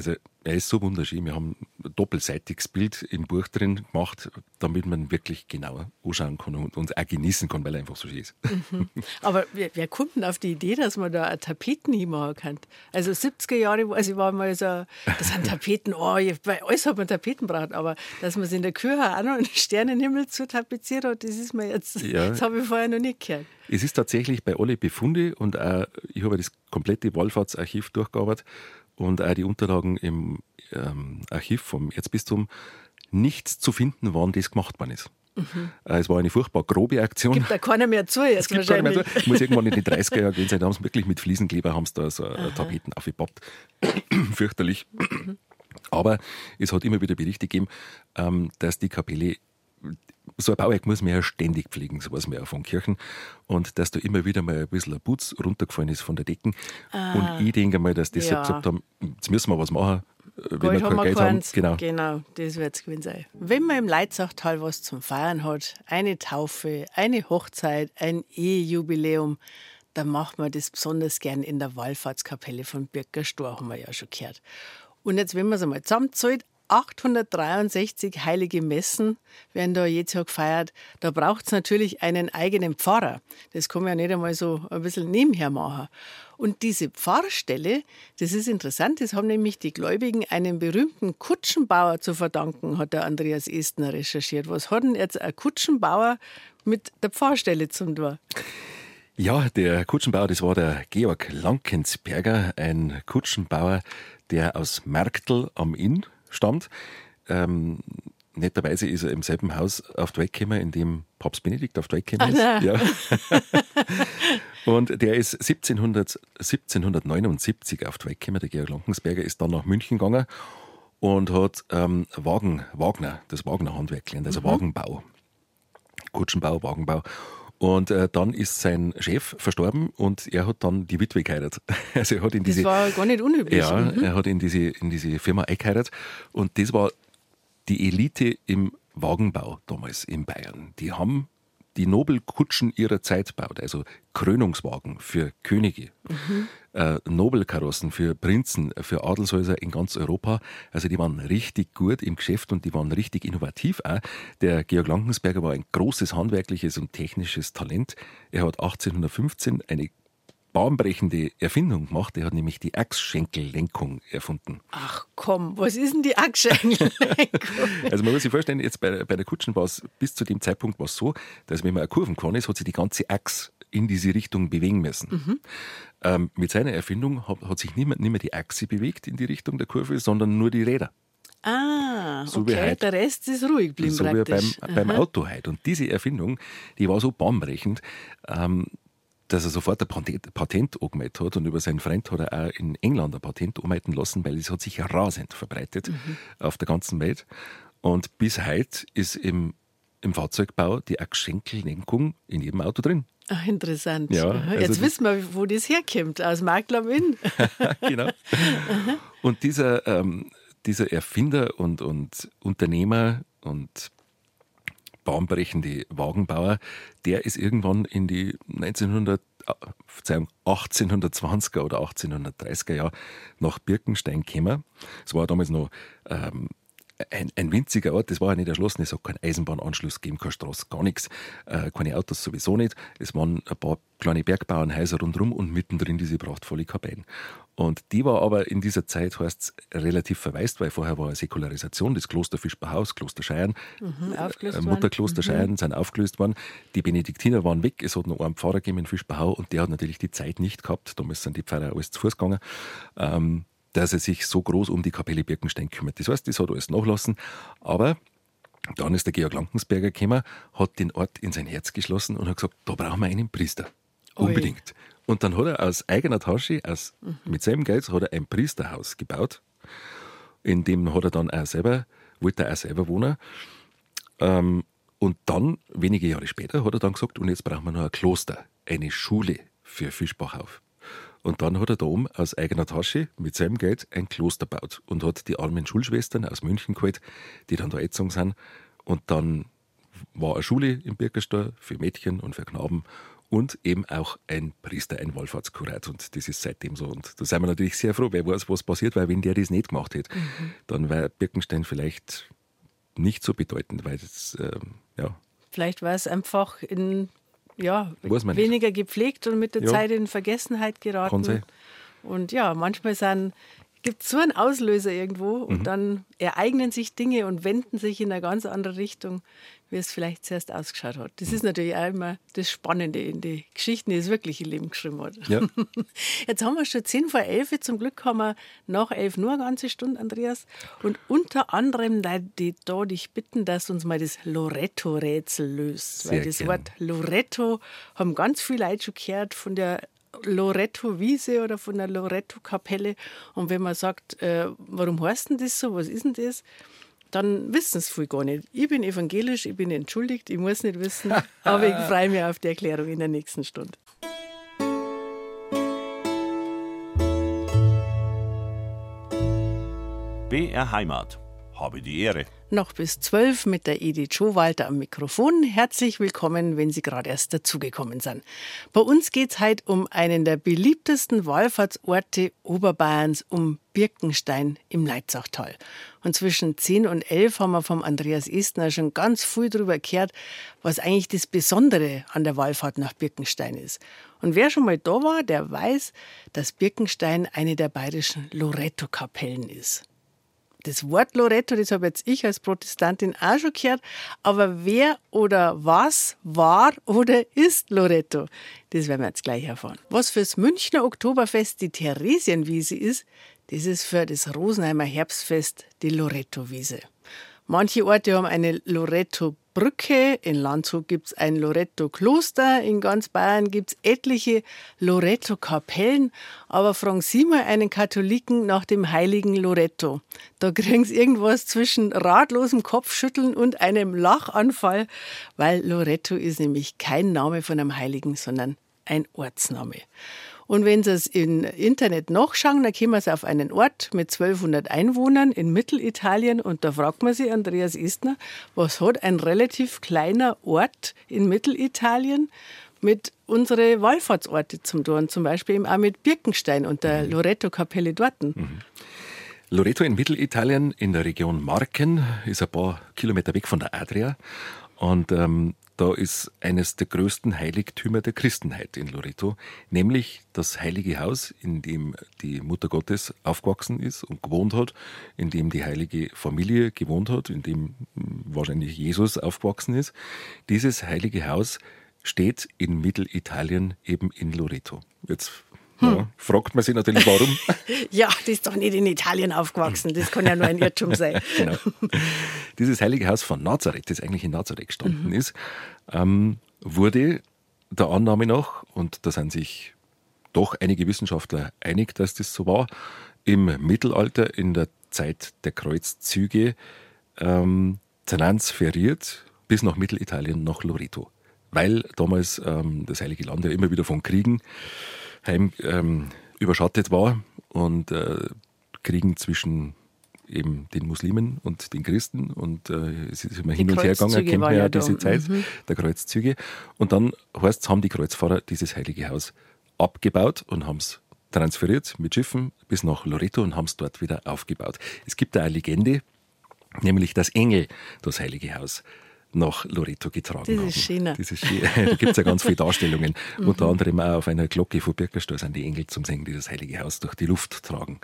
C: Er ist so wunderschön. Wir haben ein doppelseitiges Bild im Buch drin gemacht, damit man wirklich genauer anschauen kann und, und auch genießen kann, weil er einfach so schön ist.
B: Mhm. Aber wer, wer kommt denn auf die Idee, dass man da eine Tapeten hinmachen kann? Also siebziger Jahre, also ich war mal so, das sind Tapeten, oh, bei alles hat man Tapeten braucht, aber dass man es in der Küche auch noch einen Sternenhimmel zu tapeziert hat, das ist mir jetzt, ja. Das habe ich vorher noch nicht gehört.
C: Es ist tatsächlich bei alle Befunde und auch, ich habe das komplette Wallfahrtsarchiv durchgearbeitet und auch die Unterlagen im ähm, Archiv vom Erzbistum, nichts zu finden, wann das gemacht worden ist. Mhm. Äh, es war eine furchtbar grobe Aktion.
B: Gibt da keiner mehr zu jetzt
C: es wahrscheinlich. Mehr zu. Muss irgendwann in den dreißiger Jahren gewesen sein, da haben sie wirklich mit Fliesenkleber haben sie da so Tapeten aufgepappt. Fürchterlich. Mhm. Aber es hat immer wieder Berichte gegeben, ähm, dass die Kapelle, so ein Bauwerk muss man ja ständig pflegen, so was man ja von Kirchen. Und dass da immer wieder mal ein bisschen ein Putz runtergefallen ist von der Decken. Ah, und ich denke mal, dass die ja. gesagt haben, jetzt müssen wir was machen, wenn
B: Gold
C: wir kein Geld haben.
B: Genau. genau, das wird es gewesen sein. Wenn man im Leitzachtal was zum Feiern hat, eine Taufe, eine Hochzeit, ein Ehejubiläum, dann macht man das besonders gern in der Wallfahrtskapelle von Birkerstor, haben wir ja schon gehört. Und jetzt, wenn man es einmal zusammenzählt, achthundertdreiundsechzig heilige Messen werden da jedes Jahr gefeiert. Da braucht es natürlich einen eigenen Pfarrer. Das kann man ja nicht einmal so ein bisschen nebenher machen. Und diese Pfarrstelle, das ist interessant, das haben nämlich die Gläubigen einem berühmten Kutschenbauer zu verdanken, hat der Andreas Estner recherchiert. Was hat denn jetzt ein Kutschenbauer mit der Pfarrstelle zu tun?
C: Ja, der Kutschenbauer, das war der Georg Lankensberger, ein Kutschenbauer, der aus Marktl am Inn stammt. Ähm, netterweise ist er im selben Haus auf die Welt gekommen, in dem Papst Benedikt auf die Welt gekommen ist. Ja. Und der ist siebzehnhundert, siebzehnhundertneunundsiebzig auf die Welt gekommen. Der Georg Lankensberger ist dann nach München gegangen und hat ähm, Wagen, Wagner, das Wagner-Handwerk gelernt, also mhm. Wagenbau. Kutschenbau, Wagenbau. Und äh, dann ist sein Chef verstorben und er hat dann die Witwe geheiratet. Also er hat in diese,
B: das war gar nicht unüblich.
C: Ja, mhm. er hat in diese, in diese Firma eingeheiratet. Und das war die Elite im Wagenbau damals in Bayern. Die haben die Nobelkutschen ihrer Zeit gebaut, also Krönungswagen für Könige, mhm. äh, Nobelkarossen für Prinzen, für Adelshäuser in ganz Europa. Also die waren richtig gut im Geschäft und die waren richtig innovativ auch. Der Georg Lankensberger war ein großes handwerkliches und technisches Talent. Er hat achtzehnhundertfünfzehn eine bahnbrechende Erfindung gemacht. Er hat nämlich die Achsschenkellenkung erfunden.
B: Ach komm, was ist denn die Achsschenkellenkung?
C: Also man muss sich vorstellen, jetzt bei, bei der Kutschen war es bis zu dem Zeitpunkt war es so, dass wenn man eine Kurven gefahren ist, hat sich die ganze Achse in diese Richtung bewegen müssen. Mhm. Ähm, mit seiner Erfindung hat, hat sich nicht mehr, nicht mehr die Achse bewegt in die Richtung der Kurve, sondern nur die Räder.
B: Ah,
C: so
B: okay,
C: heute,
B: der Rest ist ruhig geblieben
C: so
B: praktisch.
C: wie beim, beim Auto heute. Und diese Erfindung, die war so bahnbrechend, ähm, dass er sofort ein Patent, Patent angemeldet hat und über seinen Freund hat er auch in England ein Patent anmelden lassen, weil es hat sich rasend verbreitet mhm. auf der ganzen Welt. Und bis heute ist im, im Fahrzeugbau die Achsschenkellenkung in jedem Auto drin.
B: Ach, interessant.
C: Ja, also
B: jetzt wissen wir, wo das herkommt, aus Marktl am Inn.
C: Genau. Und dieser, ähm, dieser Erfinder und, und Unternehmer und bahnbrechende Wagenbauer, der ist irgendwann in die neunzehnhundert, Verzeihung, achtzehnhundertzwanziger oder achtzehnhundertdreißiger Jahre nach Birkenstein gekommen. Es war damals noch ähm, ein, ein winziger Ort, das war ja nicht erschlossen, es hat keinen Eisenbahnanschluss gegeben, keine Straße, gar nichts, äh, keine Autos sowieso nicht. Es waren ein paar kleine Bergbauernhäuser rundherum und mittendrin diese prachtvolle Kapelle. Und die war aber in dieser Zeit, heißt es, relativ verwaist, weil vorher war eine Säkularisation, das Kloster Fischbachhaus, Kloster Scheiern,
B: mhm,
C: äh, Mutterkloster mhm. Scheiern sind aufgelöst worden. Die Benediktiner waren weg, es hat noch einen Pfarrer gegeben in Fischbachau und der hat natürlich die Zeit nicht gehabt, damals sind die Pfarrer alles zu Fuß gegangen, ähm, dass er sich so groß um die Kapelle Birkenstein kümmert. Das heißt, das hat alles nachlassen, aber dann ist der Georg Lankensberger gekommen, hat den Ort in sein Herz geschlossen und hat gesagt, da brauchen wir einen Priester. Unbedingt. Oi. Und dann hat er aus eigener Tasche, aus, mhm. mit seinem Geld, hat er ein Priesterhaus gebaut. In dem hat er dann auch selber, wollte er auch selber wohnen. Ähm, und dann, wenige Jahre später, hat er dann gesagt, und jetzt brauchen wir noch ein Kloster, eine Schule für Fischbachau. Und dann hat er da oben aus eigener Tasche mit seinem Geld ein Kloster gebaut und hat die armen Schulschwestern aus München geholt, die dann da erzogen sind. Und dann war eine Schule in Birkerstor für Mädchen und für Knaben. und eben auch ein Priester, ein Wallfahrtskurat. Und das ist seitdem so. Und da sind wir natürlich sehr froh, wer weiß, was passiert, weil wenn der das nicht gemacht hätte, mhm. dann wäre Birkenstein vielleicht nicht so bedeutend, weil das, ähm, ja.
B: Vielleicht war es einfach in, ja, weniger nicht. gepflegt und mit der ja. Zeit in Vergessenheit geraten.
C: Kann sein.
B: Und ja, manchmal sind gibt es so einen Auslöser irgendwo und mhm. dann ereignen sich Dinge und wenden sich in eine ganz andere Richtung, wie es vielleicht zuerst ausgeschaut hat. Das ist natürlich auch immer das Spannende in die Geschichten, die das wirkliche Leben geschrieben hat.
C: Ja.
B: Jetzt haben wir schon zehn vor elf, zum Glück haben wir nach elf nur eine ganze Stunde, Andreas. Und unter anderem da die da dich bitten, dass du uns mal das Loretto-Rätsel löst.
C: Sehr
B: Weil das
C: gern.
B: Wort Loretto haben ganz viele Leute schon gehört von der Loretto-Wiese oder von der Loretto-Kapelle. Und wenn man sagt, äh, warum heißt denn das so, was ist denn das, dann wissen es viele gar nicht. Ich bin evangelisch, ich bin entschuldigt, ich muss nicht wissen, aber ich freue mich auf die Erklärung in der nächsten Stunde.
A: B R Heimat. Habe die Ehre.
B: Noch bis zwölf mit der Edith Schowalter am Mikrofon. Herzlich willkommen, wenn Sie gerade erst dazugekommen sind. Bei uns geht es heute um einen der beliebtesten Wallfahrtsorte Oberbayerns, um Birkenstein im Leitzachtal. Und zwischen zehn und elf haben wir vom Andreas Estner schon ganz viel darüber gehört, was eigentlich das Besondere an der Wallfahrt nach Birkenstein ist. Und wer schon mal da war, der weiß, dass Birkenstein eine der bayerischen Loretto-Kapellen ist. Das Wort Loretto, das habe jetzt ich als Protestantin auch schon gehört, aber wer oder was war oder ist Loretto? Das werden wir jetzt gleich erfahren. Was fürs Münchner Oktoberfest die Theresienwiese ist, das ist für das Rosenheimer Herbstfest die Lorettowiese. Manche Orte haben eine Loretto-Brücke, in Landshut gibt es ein Loretto-Kloster, in ganz Bayern gibt es etliche Loretto-Kapellen, aber fragen Sie mal einen Katholiken nach dem heiligen Loretto. Da kriegen Sie irgendwas zwischen ratlosem Kopfschütteln und einem Lachanfall, weil Loretto ist nämlich kein Name von einem Heiligen, sondern ein Ortsname. Und wenn Sie es im Internet nachschauen, dann kommen Sie auf einen Ort mit zwölfhundert Einwohnern in Mittelitalien und da fragt man sich, Andreas Estner, was hat ein relativ kleiner Ort in Mittelitalien mit unseren Wallfahrtsorten zum tun, zum Beispiel eben auch mit Birkenstein und der Loretto-Kapelle dort.
C: Mhm. Loretto in Mittelitalien in der Region Marken ist ein paar Kilometer weg von der Adria und ähm, da ist eines der größten Heiligtümer der Christenheit in Loretto, nämlich das Heilige Haus, in dem die Mutter Gottes aufgewachsen ist und gewohnt hat, in dem die heilige Familie gewohnt hat, in dem wahrscheinlich Jesus aufgewachsen ist. Dieses Heilige Haus steht in Mittelitalien, eben in Loretto. Jetzt hm. ja, fragt man sich natürlich, warum.
B: Ja, das ist doch nicht in Italien aufgewachsen, das kann ja nur ein Irrtum sein.
C: Genau. Dieses Heilige Haus von Nazareth, das eigentlich in Nazareth gestanden mhm. ist, ähm, wurde der Annahme nach, und da sind sich doch einige Wissenschaftler einig, dass das so war, im Mittelalter, in der Zeit der Kreuzzüge, ähm, transferiert bis nach Mittelitalien, nach Loretto. Weil damals ähm, das Heilige Land ja immer wieder von Kriegen heim, ähm, überschattet war und äh, Kriegen zwischen eben den Muslimen und den Christen und äh, es ist immer hin und her gegangen, kennt man ja diese Zeit mhm. der Kreuzzüge. Und dann heißt es, haben die Kreuzfahrer dieses Heilige Haus abgebaut und haben es transferiert mit Schiffen bis nach Loretto und haben es dort wieder aufgebaut. Es gibt da eine Legende, nämlich dass Engel das Heilige Haus nach Loretto getragen
B: das
C: haben.
B: Ist schöner.
C: Das ist schön. Da gibt es ja ganz viele Darstellungen. mhm. Unter anderem auch auf einer Glocke von Birkenstein sind die Engel zum Singen dieses Heilige Haus durch die Luft tragen.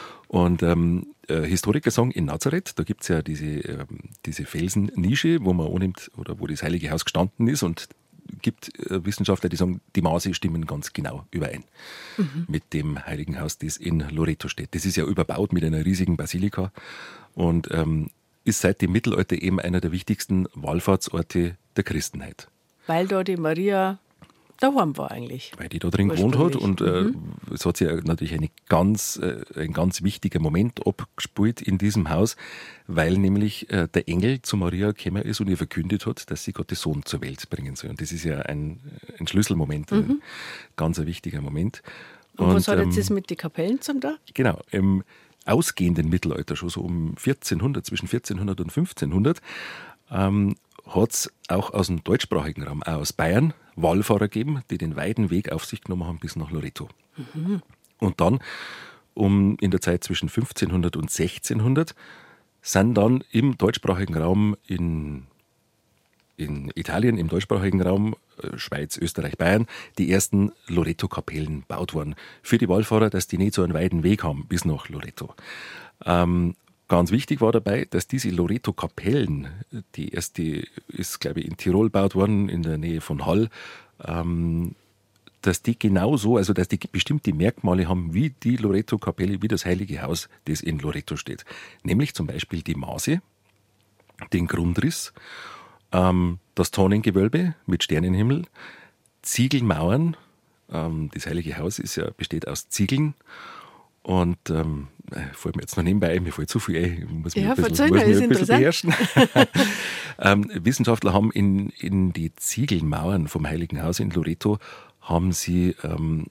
C: Und ähm, äh, Historiker sagen, in Nazareth, da gibt es ja diese, ähm, diese Felsennische, wo man annimmt, oder wo das Heilige Haus gestanden ist, und gibt äh, Wissenschaftler, die sagen, die Maße stimmen ganz genau überein mhm. mit dem Heiligen Haus, das in Loretto steht. Das ist ja überbaut mit einer riesigen Basilika und ähm, ist seit dem Mittelalter eben einer der wichtigsten Wallfahrtsorte der Christenheit.
B: Weil da die Maria daheim war eigentlich.
C: Weil die da drin gewohnt hat und äh, mhm. es hat sich ja natürlich eine ganz, äh, ein ganz wichtiger Moment abgespielt in diesem Haus, weil nämlich äh, der Engel zu Maria gekommen ist und ihr verkündet hat, dass sie Gottes Sohn zur Welt bringen soll. Und das ist ja ein, ein Schlüsselmoment, mhm. ein ganz ein wichtiger Moment.
B: Und, und was hat jetzt ähm, das mit den Kapellen zum da?
C: Genau, im ausgehenden Mittelalter, schon so um vierzehnhundert, zwischen vierzehnhundert und fünfzehnhundert, ähm, hat es auch aus dem deutschsprachigen Raum, auch aus Bayern, Wallfahrer gegeben, die den weiten Weg auf sich genommen haben bis nach Loreto. Mhm. Und dann, um in der Zeit zwischen fünfzehnhundert und sechzehnhundert, sind dann im deutschsprachigen Raum in, in Italien, im deutschsprachigen Raum, Schweiz, Österreich, Bayern, die ersten Loreto-Kapellen gebaut worden. Für die Wallfahrer, dass die nicht so einen weiten Weg haben bis nach Loreto. Ähm, Ganz wichtig war dabei, dass diese Loreto-Kapellen, die erste ist, glaube ich, in Tirol gebaut worden, in der Nähe von Hall, ähm, dass die genauso, also dass die bestimmte Merkmale haben wie die Loreto-Kapelle, wie das Heilige Haus, das in Loreto steht. Nämlich zum Beispiel die Maße, den Grundriss, ähm, das Tonnengewölbe mit Sternenhimmel, Ziegelmauern. Ähm, das Heilige Haus ist ja, besteht aus Ziegeln. Und ähm, fällt mir jetzt noch nebenbei ein, mir fällt zu viel ein, ich muss mich
B: ja,
C: ein bisschen,
B: verzeiht,
C: muss mich
B: ist
C: ein bisschen beherrschen. ähm, Wissenschaftler haben in, in die Ziegelmauern vom Heiligen Haus in Loreto haben sie ähm,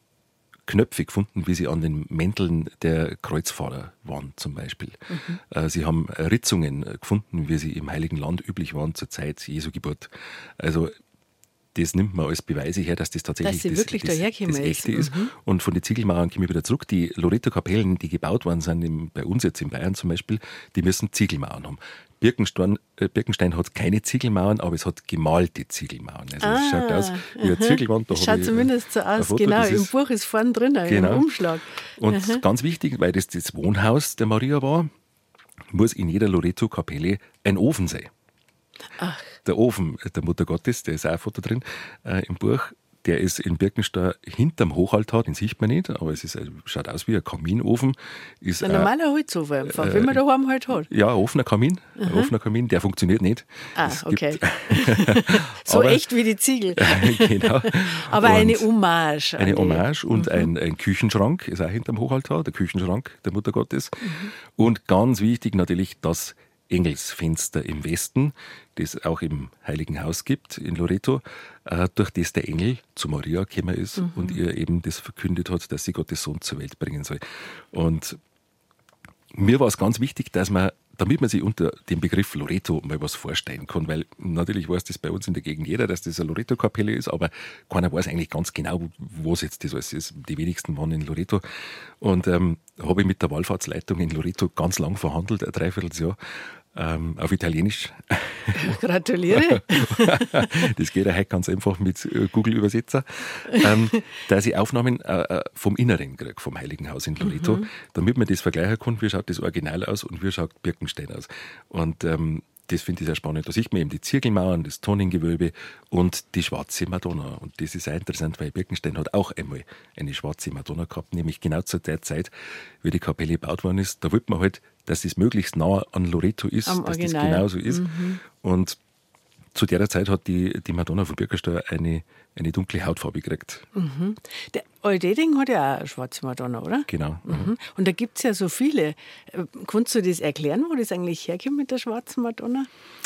C: Knöpfe gefunden, wie sie an den Mänteln der Kreuzfahrer waren zum Beispiel. Mhm. Äh, sie haben Ritzungen gefunden, wie sie im Heiligen Land üblich waren zur Zeit Jesu Geburt. Also das nimmt man als Beweise her, dass das tatsächlich
B: dass
C: das,
B: wirklich
C: das, das, das Echte ist.
B: Mhm.
C: Und von den Ziegelmauern komme ich wieder zurück. Die Loreto-Kapellen, die gebaut worden sind, im, bei uns jetzt in Bayern zum Beispiel, die müssen Ziegelmauern haben. Birkenstein, äh, Birkenstein hat keine Ziegelmauern, aber es hat gemalte Ziegelmauern. Also
B: ah,
C: es schaut aus wie eine Ziegelwand. Da
B: schaut zumindest so aus,
C: Foto,
B: genau, im
C: ist,
B: Buch ist vorne drin,
C: genau.
B: im Umschlag.
C: Und
B: aha.
C: ganz wichtig, weil das das Wohnhaus der Maria war, muss in jeder Loreto-Kapelle ein Ofen sein.
B: Ach.
C: Der Ofen der Mutter Gottes, der ist auch ein Foto drin äh, im Buch, der ist in Birkenstein hinterm Hochaltar, den sieht man nicht, aber es ist, schaut aus wie ein Kaminofen. Ist
B: ein normaler Holzofen, einfach, äh, wie man daheim halt hat.
C: Ja, ein offener Kamin, uh-huh. ein offener Kamin, der funktioniert nicht.
B: Ah,
C: es
B: okay. so
C: aber,
B: echt wie die Ziegel.
C: genau.
B: Aber
C: und
B: eine Hommage.
C: Eine Hommage und mhm. ein, ein Küchenschrank ist auch hinterm Hochaltar, der Küchenschrank der Mutter Gottes. Mhm. Und ganz wichtig natürlich das Engelsfenster im Westen, das es auch im Heiligen Haus gibt in Loreto, äh, durch das der Engel zu Maria gekommen ist mhm. und ihr eben das verkündet hat, dass sie Gottes Sohn zur Welt bringen soll. Und mir war es ganz wichtig, dass man, damit man sich unter dem Begriff Loreto mal was vorstellen kann, weil natürlich weiß das bei uns in der Gegend jeder, dass das eine Loreto-Kapelle ist, aber keiner weiß eigentlich ganz genau, was jetzt das alles ist. Die wenigsten waren in Loreto. Und ähm, habe ich mit der Wallfahrtsleitung in Loreto ganz lang verhandelt, ein Dreivierteljahr, ähm, auf Italienisch.
B: Gratuliere.
C: Das geht ja heute ganz einfach mit Google-Übersetzer. Ähm, dass ich Aufnahmen äh, vom Inneren kriege, vom Heiligen Haus in Loreto, mhm. damit man das vergleichen kann, wie schaut das Original aus und wie schaut Birkenstein aus. Und ähm, das finde ich sehr spannend. Da sieht man eben die Ziegelmauern, das Tonnengewölbe und die schwarze Madonna. Und das ist auch interessant, weil Birkenstein hat auch einmal eine schwarze Madonna gehabt, nämlich genau zu der Zeit, wie die Kapelle gebaut worden ist. Da wollte man halt, dass es möglichst nah an Loreto ist, Am dass Original. Das genauso ist. Mhm. Und zu der Zeit hat die, die Madonna von Birkenstein eine, eine dunkle Hautfarbe gekriegt.
B: Mhm. Der Oldeding hat ja auch eine schwarze Madonna, oder?
C: Genau.
B: Mhm. Und da gibt es ja so viele. Kannst du das erklären, wo das eigentlich herkommt mit der schwarzen Madonna?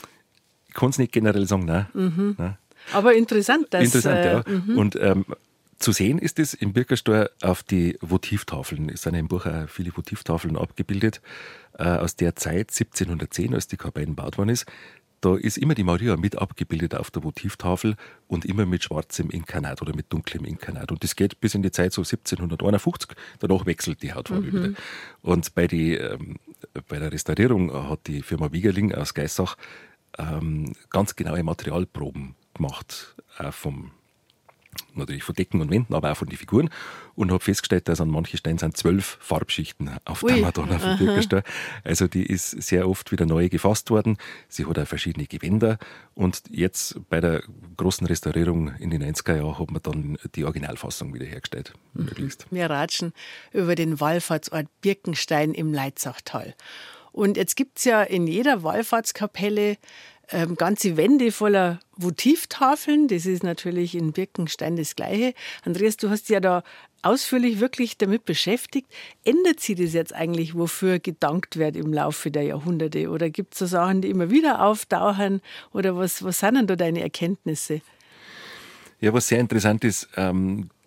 C: Ich kann es nicht generell sagen, nein.
B: Mhm.
C: nein.
B: Aber interessant, dass...
C: Interessant,
B: äh,
C: ja. Mhm. Und ähm, zu sehen ist es im Birkenstein auf die Votivtafeln. Es sind im Buch auch viele Votivtafeln abgebildet äh, aus der Zeit siebzehnhundertzehn, als die Kapelle gebaut worden ist. Da ist immer die Maria mit abgebildet auf der Votivtafel und immer mit schwarzem Inkarnat oder mit dunklem Inkarnat. Und das geht bis in die Zeit so siebzehnhunderteinundfünfzig. Danach wechselt die Hautfarbe mhm. wieder. Und bei, die, ähm, bei der Restaurierung hat die Firma Wiegerling aus Geissach ähm, ganz genaue Materialproben gemacht, auch vom natürlich von Decken und Wänden, aber auch von den Figuren, und habe festgestellt, dass an manchen Steinen sind zwölf Farbschichten auf Ui, der Madonna von Birkenstein. Also die ist sehr oft wieder neu gefasst worden. Sie hat auch verschiedene Gewänder und jetzt bei der großen Restaurierung in den neunziger Jahren hat man dann die Originalfassung wieder hergestellt. Mhm. Möglichst.
B: Wir ratschen über den Wallfahrtsort Birkenstein im Leitzachtal. Und jetzt gibt es ja in jeder Wallfahrtskapelle Ähm, ganze Wände voller Votivtafeln. Das ist natürlich in Birkenstein das Gleiche. Andreas, du hast dich ja da ausführlich wirklich damit beschäftigt. Ändert sich das jetzt eigentlich, wofür gedankt wird im Laufe der Jahrhunderte? Oder gibt es so Sachen, die immer wieder auftauchen? Oder was, was sind denn da deine Erkenntnisse?
C: Ja, was sehr interessant ist, ähm, die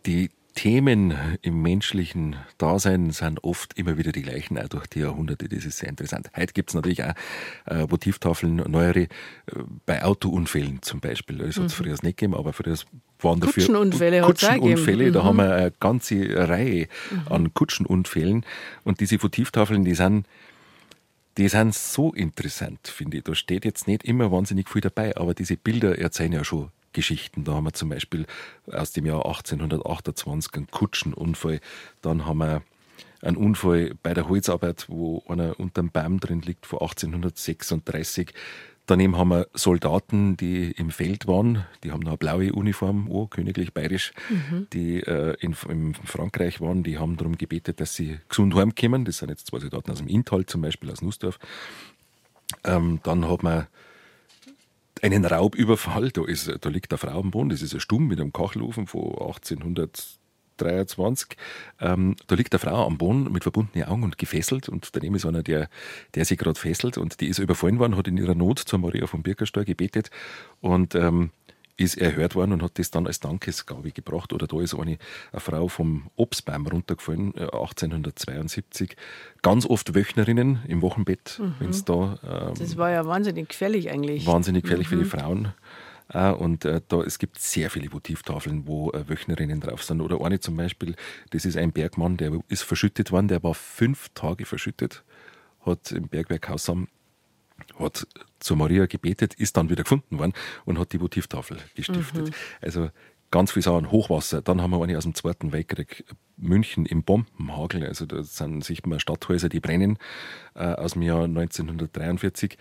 C: Themen im menschlichen Dasein sind oft immer wieder die gleichen, auch durch die Jahrhunderte. Das ist sehr interessant. Heute gibt es natürlich auch äh, Motivtafeln, neuere, äh, bei Autounfällen zum Beispiel. Das hat es früher nicht gegeben, aber früher waren dafür
B: Kutschenunfälle. Kutschenunfälle,
C: da
B: mhm.
C: haben wir eine ganze Reihe mhm. an Kutschenunfällen. Und diese Motivtafeln, die sind, die sind so interessant, finde ich. Da steht jetzt nicht immer wahnsinnig viel dabei, aber diese Bilder erzählen ja schon Geschichten. Da haben wir zum Beispiel aus dem Jahr achtzehnhundertachtundzwanzig einen Kutschenunfall. Dann haben wir einen Unfall bei der Holzarbeit, wo einer unter einem Baum drin liegt, von achtzehnhundertsechsunddreißig. Daneben haben wir Soldaten, die im Feld waren. Die haben noch eine blaue Uniform, oh, königlich bayerisch, mhm. die äh, in, in Frankreich waren. Die haben darum gebetet, dass sie gesund heimkommen. Das sind jetzt zwei Soldaten aus dem Inntal, zum Beispiel aus Nussdorf. Ähm, dann hat man einen Raubüberfall, da, ist, da liegt eine Frau am Boden, das ist ein Stumm mit einem Kachelofen von achtzehnhundertdreiundzwanzig. Ähm, da liegt eine Frau am Boden mit verbundenen Augen und gefesselt und daneben ist einer, der, der sie gerade fesselt und die ist überfallen worden, hat in ihrer Not zur Maria vom Birkenstall gebetet und ähm, ist erhört worden und hat das dann als Dankesgabe gebracht. Oder da ist eine, eine Frau vom Obstbaum runtergefallen, achtzehnhundertzweiundsiebzig. Ganz oft Wöchnerinnen im Wochenbett, mhm. wenn es da... Ähm,
B: das war ja wahnsinnig gefährlich eigentlich.
C: Wahnsinnig gefährlich mhm. für die Frauen. Äh, und äh, da, es gibt sehr viele Motivtafeln, wo äh, Wöchnerinnen drauf sind. Oder eine zum Beispiel, das ist ein Bergmann, der ist verschüttet worden, der war fünf Tage verschüttet, hat im Bergwerk Haussam hat zu Maria gebetet, ist dann wieder gefunden worden und hat die Motivtafel gestiftet. Mhm. Also ganz viele Sachen, Hochwasser. Dann haben wir eine aus dem Zweiten Weltkrieg, München im Bombenhagel. Also da sind sichtbar Stadthäuser, die brennen, äh, aus dem Jahr neunzehnhundertdreiundvierzig.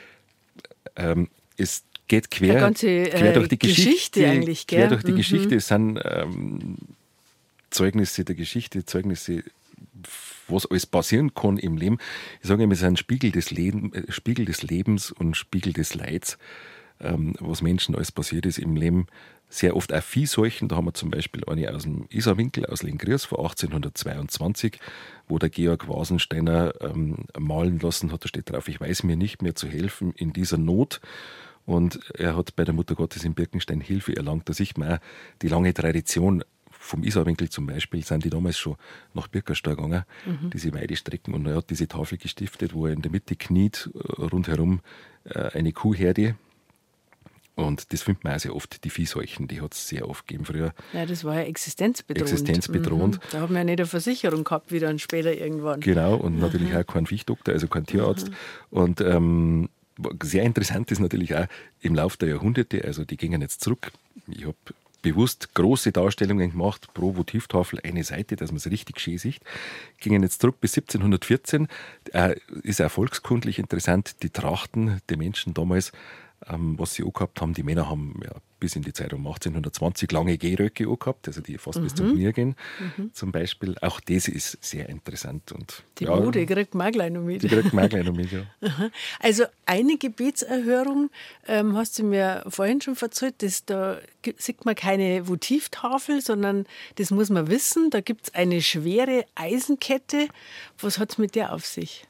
C: Ähm, es geht quer,
B: ganze, äh,
C: quer durch die Geschichte.
B: Geschichte eigentlich, gell?
C: Quer durch die
B: mhm.
C: Geschichte. Es sind ähm, Zeugnisse der Geschichte, Zeugnisse, was alles passieren kann im Leben. Ich sage immer, es ist ein Spiegel des, Leben, Spiegel des Lebens und Spiegel des Leids, ähm, was Menschen alles passiert ist im Leben. Sehr oft auch Viehseuchen. Da haben wir zum Beispiel eine aus dem Isarwinkel, aus Lenggries von achtzehnhundertzweiundzwanzig, wo der Georg Wasensteiner ähm, malen lassen hat. Da steht drauf, ich weiß mir nicht mehr zu helfen in dieser Not. Und er hat bei der Mutter Gottes in Birkenstein Hilfe erlangt. Da sieht man auch die lange Tradition. Vom Isarwinkel zum Beispiel sind die damals schon nach Birkenstall gegangen, mhm. diese Weidestrecken. Und er hat diese Tafel gestiftet, wo er in der Mitte kniet, rundherum eine Kuhherde. Und das findet man auch sehr oft, die Viehseuchen, die hat es sehr oft gegeben früher.
B: Ja, das war ja existenzbedrohend.
C: Existenzbedrohend.
B: Mhm. Da haben wir ja nicht eine Versicherung gehabt, wie dann später irgendwann.
C: Genau, und mhm. natürlich auch kein Viechdoktor, also kein Tierarzt. Mhm. Und ähm, sehr interessant ist natürlich auch im Laufe der Jahrhunderte, also die gingen jetzt zurück. Ich habe bewusst große Darstellungen gemacht, pro Motivtafel eine Seite, dass man es richtig schön sieht. Gingen jetzt zurück bis siebzehnhundertvierzehn. Äh, ist auch volkskundlich interessant, die Trachten der Menschen damals, ähm, was sie auch gehabt haben. Die Männer haben ja bis in die Zeit um achtzehnhundertzwanzig lange Gehröcke auch gehabt, also die fast mhm. bis zum Knie gehen mhm. zum Beispiel. Auch das ist sehr interessant. Und,
B: die
C: ja,
B: Mode kriegt man auch gleich noch mit.
C: Die kriegt man auch gleich noch mit, ja.
B: Also eine Gebetserhörung, ähm, hast du mir vorhin schon erzählt, dass da sieht man keine Votivtafel, sondern das muss man wissen. Da gibt es eine schwere Eisenkette. Was hat es mit der auf sich?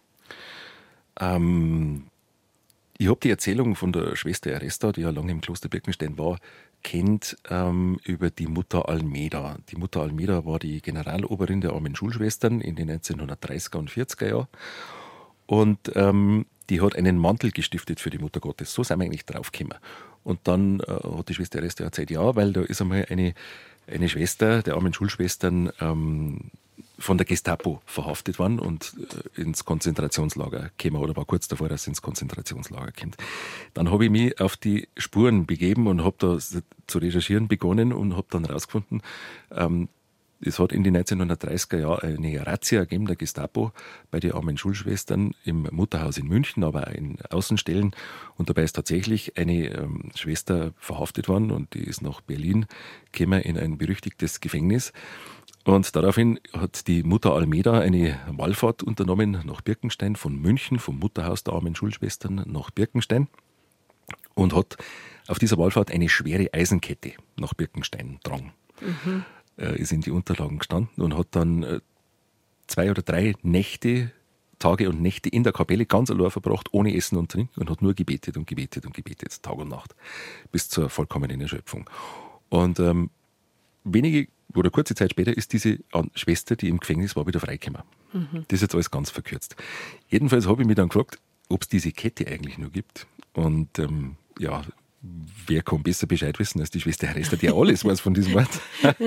C: Ähm... Ich habe die Erzählung von der Schwester Eresta, die ja lange im Kloster Birkenstein war, kennt ähm, über die Mutter Almeda. Die Mutter Almeda war die Generaloberin der armen Schulschwestern in den neunzehnhundertdreißiger und vierziger Jahren. Und ähm, die hat einen Mantel gestiftet für die Mutter Gottes. So sind wir eigentlich draufgekommen. Und dann äh, hat die Schwester Eresta erzählt, ja, weil da ist einmal eine, eine Schwester der armen Schulschwestern ähm, von der Gestapo verhaftet worden und ins Konzentrationslager gekommen oder war kurz davor, dass sie ins Konzentrationslager kommt. Dann habe ich mich auf die Spuren begeben und habe da zu recherchieren begonnen und habe dann herausgefunden, ähm, es hat in den neunzehnhundertdreißiger Jahren eine Razzia gegeben der Gestapo bei den armen Schulschwestern im Mutterhaus in München, aber auch in Außenstellen. Und dabei ist tatsächlich eine ähm, Schwester verhaftet worden und die ist nach Berlin gekommen in ein berüchtigtes Gefängnis. Und daraufhin hat die Mutter Almeda eine Wallfahrt unternommen nach Birkenstein, von München, vom Mutterhaus der armen Schulschwestern nach Birkenstein und hat auf dieser Wallfahrt eine schwere Eisenkette nach Birkenstein getragen. Mhm. Äh, ist in die Unterlagen gestanden und hat dann äh, zwei oder drei Nächte, Tage und Nächte in der Kapelle ganz allein verbracht, ohne Essen und Trinken und hat nur gebetet und gebetet und gebetet, Tag und Nacht, bis zur vollkommenen Erschöpfung. Und ähm, wenige oder kurze Zeit später ist diese Schwester, die im Gefängnis war, wieder freigekommen. Mhm. Das ist jetzt alles ganz verkürzt. Jedenfalls habe ich mich dann gefragt, ob es diese Kette eigentlich nur gibt. Und ähm, ja, wer kann besser Bescheid wissen als die Schwester Herester, die ja alles weiß von diesem Ort.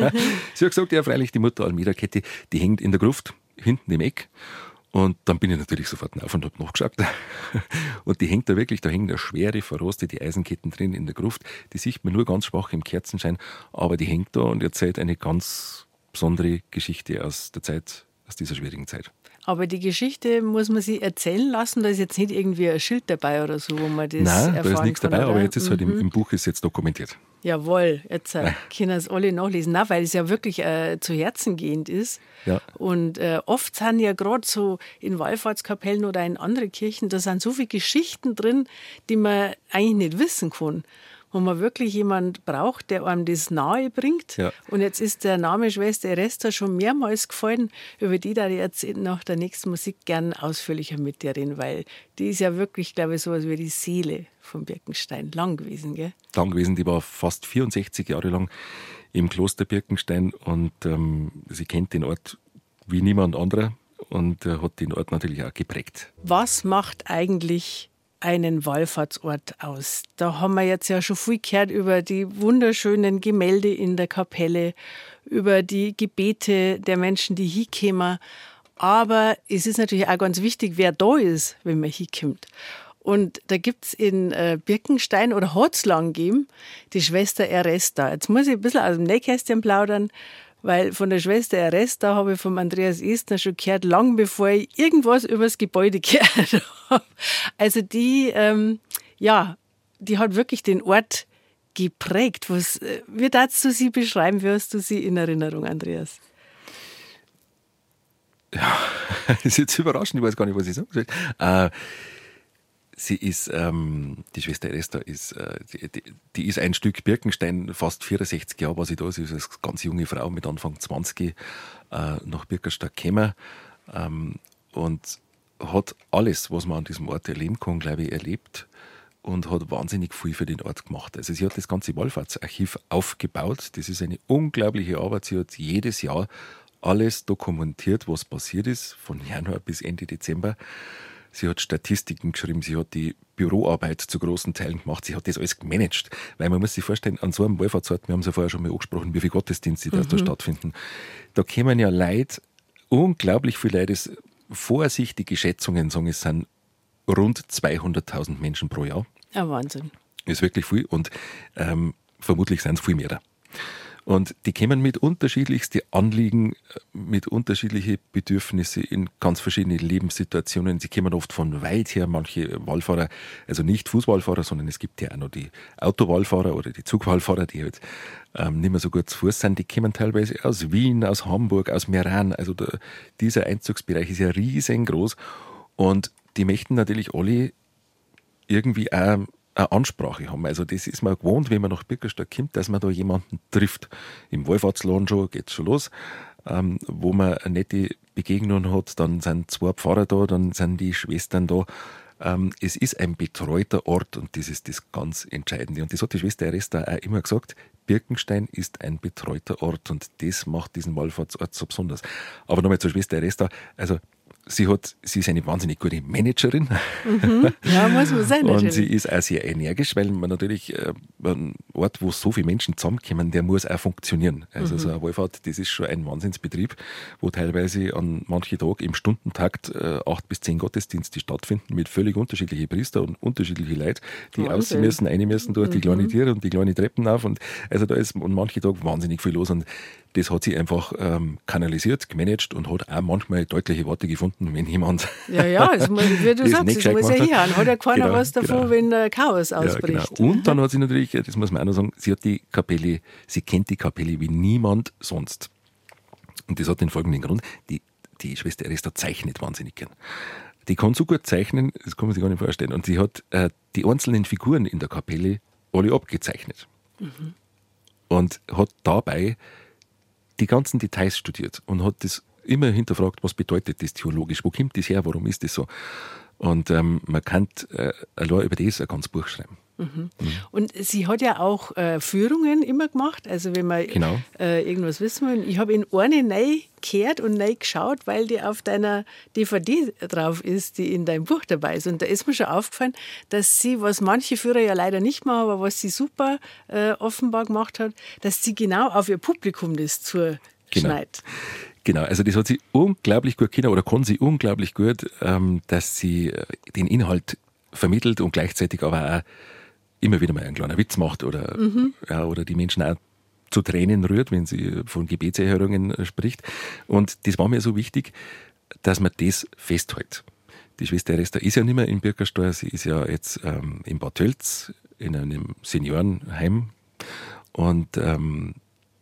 C: Sie hat gesagt, ja freilich, die Mutter-Almeda-Kette, die hängt in der Gruft, hinten im Eck. Und dann bin ich natürlich sofort auf und habe nachgeschaut. Und die hängt da wirklich, da hängen da schwere, verrostete Eisenketten drin in der Gruft. Die sieht man nur ganz schwach im Kerzenschein, aber die hängt da und erzählt eine ganz besondere Geschichte aus der Zeit, aus dieser schwierigen Zeit.
B: Aber die Geschichte muss man sich erzählen lassen, da ist jetzt nicht irgendwie ein Schild dabei oder so, wo man das
C: Nein,
B: erfahren
C: da ist nichts
B: kann,
C: dabei,
B: oder?
C: aber jetzt ist
B: mhm.
C: halt im, im Buch ist jetzt dokumentiert.
B: Jawohl, jetzt äh, können es alle nachlesen, Nein, weil es ja wirklich äh, zu Herzen gehend ist.
C: Ja.
B: Und äh, oft sind ja gerade so in Wallfahrtskapellen oder in anderen Kirchen, da sind so viele Geschichten drin, die man eigentlich nicht wissen kann. Wo man wirklich jemand braucht, der einem das nahe bringt.
C: Ja.
B: Und jetzt ist der Name Schwester Herester schon mehrmals gefallen. Über die da ich jetzt nach der nächsten Musik gern ausführlicher mit dir reden, weil die ist ja wirklich, glaube ich, so was wie die Seele von Birkenstein lang gewesen, gell?
C: Lang gewesen, die war fast vierundsechzig Jahre lang im Kloster Birkenstein und ähm, sie kennt den Ort wie niemand anderer und äh, hat den Ort natürlich auch geprägt.
B: Was macht eigentlich einen Wallfahrtsort aus? Da haben wir jetzt ja schon viel gehört über die wunderschönen Gemälde in der Kapelle, über die Gebete der Menschen, die hinkommen. Aber es ist natürlich auch ganz wichtig, wer da ist, wenn man hinkommt. Und da gibt es in äh, Birkenstein, oder hat es lang gegeben, die Schwester Herester. Jetzt muss ich ein bisschen aus dem Nähkästchen plaudern, weil von der Schwester Herester habe ich vom Andreas Estner schon gehört, lang bevor ich irgendwas über das Gebäude gehört habe. Also die, ähm, ja, die hat wirklich den Ort geprägt. Was, wie darfst du sie beschreiben? Wie hast du sie in Erinnerung, Andreas?
C: Ja, das ist jetzt überraschend, ich weiß gar nicht, was ich sagen soll. Äh, Sie ist, ähm, die Schwester Herester ist, äh, die, die, die ist ein Stück Birkenstein, fast vierundsechzig Jahre war sie da. Sie ist als ganz junge Frau mit Anfang zwanzig äh, nach Birkenstein gekommen ähm, und hat alles, was man an diesem Ort erleben kann, glaube ich, erlebt und hat wahnsinnig viel für den Ort gemacht. Also sie hat das ganze Wallfahrtsarchiv aufgebaut. Das ist eine unglaubliche Arbeit. Sie hat jedes Jahr alles dokumentiert, was passiert ist, von Januar bis Ende Dezember. Sie hat Statistiken geschrieben, sie hat die Büroarbeit zu großen Teilen gemacht, sie hat das alles gemanagt. Weil man muss sich vorstellen, an so einem Wallfahrtsort, wir haben es ja vorher schon mal angesprochen, wie viele Gottesdienste mhm. da stattfinden. Da kommen ja Leute, unglaublich viele Leute, vorsichtige Schätzungen sagen, es sind rund zweihunderttausend Menschen pro Jahr.
B: Ja, Wahnsinn.
C: Das ist wirklich viel und ähm, vermutlich sind es viel mehr da. Und die kommen mit unterschiedlichsten Anliegen, mit unterschiedlichen Bedürfnissen in ganz verschiedene Lebenssituationen. Sie kommen oft von weit her, manche Wallfahrer, also nicht Fußwallfahrer, sondern es gibt ja auch noch die Autowallfahrer oder die Zugwallfahrer, die halt ähm, nicht mehr so gut zu Fuß sind. Die kommen teilweise aus Wien, aus Hamburg, aus Meran. Also der, dieser Einzugsbereich ist ja riesengroß. Und die möchten natürlich alle irgendwie auch eine Ansprache haben. Also das ist man gewohnt, wenn man nach Birkenstein kommt, dass man da jemanden trifft. Im Wallfahrtsladen schon geht es schon los, ähm, wo man eine nette Begegnung hat, dann sind zwei Pfarrer da, dann sind die Schwestern da. Ähm, es ist ein betreuter Ort und das ist das ganz Entscheidende. Und das hat die Schwester Herester auch immer gesagt, Birkenstein ist ein betreuter Ort und das macht diesen Wallfahrtsort so besonders. Aber nochmal zur Schwester Herester, also Sie, hat, sie ist eine wahnsinnig gute Managerin.
B: Mhm. Ja, muss man sein.
C: Und
B: natürlich.
C: sie ist auch sehr energisch, weil man natürlich, äh, ein Ort, wo so viele Menschen zusammenkommen, der muss auch funktionieren. Also mhm. so eine Wallfahrt, das ist schon ein Wahnsinnsbetrieb, wo teilweise an manchen Tagen im Stundentakt äh, acht bis zehn Gottesdienste stattfinden mit völlig unterschiedlichen Priestern und unterschiedlichen Leuten, die Wahnsinn. Aussehen müssen, rein müssen durch mhm. die kleinen Tiere und die kleinen Treppen auf. Und also da ist an manchen Tagen wahnsinnig viel los. Und das hat sie einfach ähm, kanalisiert, gemanagt und hat auch manchmal deutliche Worte gefunden, wenn jemand.
B: Ja, ja, es muss, wie du sagst, es muss ja hier an. Hat ja keiner
C: genau,
B: was davon, genau. wenn äh, Chaos ausbricht.
C: Ja, genau. Und dann hat sie natürlich, das muss man auch noch sagen, sie hat die Kapelle, sie kennt die Kapelle wie niemand sonst. Und das hat den folgenden Grund: Die, die Schwester Herester zeichnet wahnsinnig gern. Die kann so gut zeichnen, das kann man sich gar nicht vorstellen. Und sie hat äh, die einzelnen Figuren in der Kapelle alle abgezeichnet. Mhm. Und hat dabei die ganzen Details studiert und hat das immer hinterfragt, was bedeutet das theologisch, wo kommt das her, warum ist das so? Und ähm, man kann äh, allein über das ein ganzes Buch schreiben.
B: Mhm. Mhm. Und sie hat ja auch äh, Führungen immer gemacht, also wenn man
C: genau.
B: äh, irgendwas wissen will. Ich habe in eine neu gehört und neu geschaut, weil die auf deiner D V D drauf ist, die in deinem Buch dabei ist. Und da ist mir schon aufgefallen, dass sie, was manche Führer ja leider nicht machen, aber was sie super äh, offenbar gemacht hat, dass sie genau auf ihr Publikum das zuschneidet.
C: Genau. Genau, also das hat sie unglaublich gut können oder kann sie unglaublich gut, ähm, dass sie den Inhalt vermittelt und gleichzeitig aber auch immer wieder mal einen kleinen Witz macht oder, mhm. ja, oder die Menschen auch zu Tränen rührt, wenn sie von Gebetserhörungen spricht. Und das war mir so wichtig, dass man das festhält. Die Schwester Eresta ist ja nicht mehr in Birkersteuer, sie ist ja jetzt ähm, in Bad Tölz in einem Seniorenheim. Und ähm,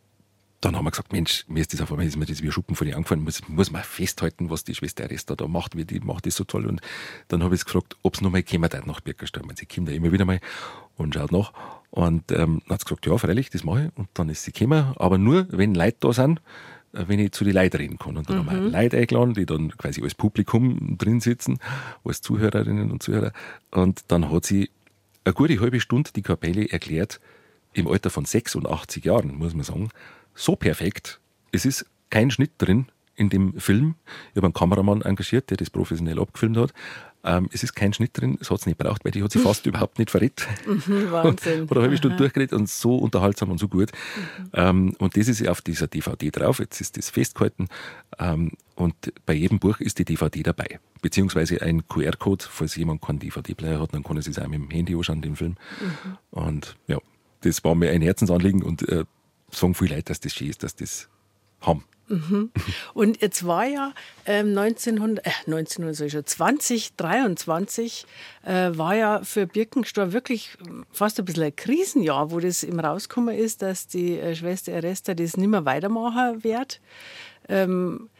C: dann haben wir gesagt, Mensch, mir ist das auf einmal ist mir das wie Schuppen von den angefallen, muss, muss man festhalten, was die Schwester Eresta da macht, wie die macht das so toll. Und dann habe ich gefragt, ob es nochmal kommen darf nach Birkersteuer. Sie kommt da immer wieder mal und schaut nach. Und ähm, dann hat sie gesagt, ja, freilich, das mache ich. Und dann ist sie gekommen, aber nur, wenn Leute da sind, wenn ich zu den Leuten reden kann. Und dann mhm. haben wir Leute eingeladen, die dann quasi als Publikum drin sitzen, als Zuhörerinnen und Zuhörer. Und dann hat sie eine gute halbe Stunde die Kapelle erklärt, im Alter von sechsundachtzig Jahren, muss man sagen, so perfekt. Es ist kein Schnitt drin in dem Film. Ich habe einen Kameramann engagiert, der das professionell abgefilmt hat. Ähm, es ist kein Schnitt drin, das hat es nicht gebraucht, weil die hat sie fast überhaupt nicht verrät.
B: Mhm, Wahnsinn.
C: Oder eine halbe Stunde durchgeredet und so unterhaltsam und so gut. Mhm. Ähm, und das ist auf dieser D V D drauf, jetzt ist das festgehalten. Ähm, und bei jedem Buch ist die D V D dabei. Beziehungsweise ein Q R-Code, falls jemand keinen D V D-Player hat, dann kann er sich auch mit dem Handy anschauen, den Film. Mhm. Und ja, das war mir ein Herzensanliegen und äh, sagen viele Leute, dass das schön ist, dass das haben.
B: Mhm. Und jetzt war ja ähm, neunzehnhundert, äh, neunzehnhundert, so schon, zwanzig dreiundzwanzig äh, war ja für Birkensteuer wirklich fast ein bisschen ein Krisenjahr, wo das eben rausgekommen ist, dass die äh, Schwester Eresta das nicht mehr weitermachen wird. Ähm,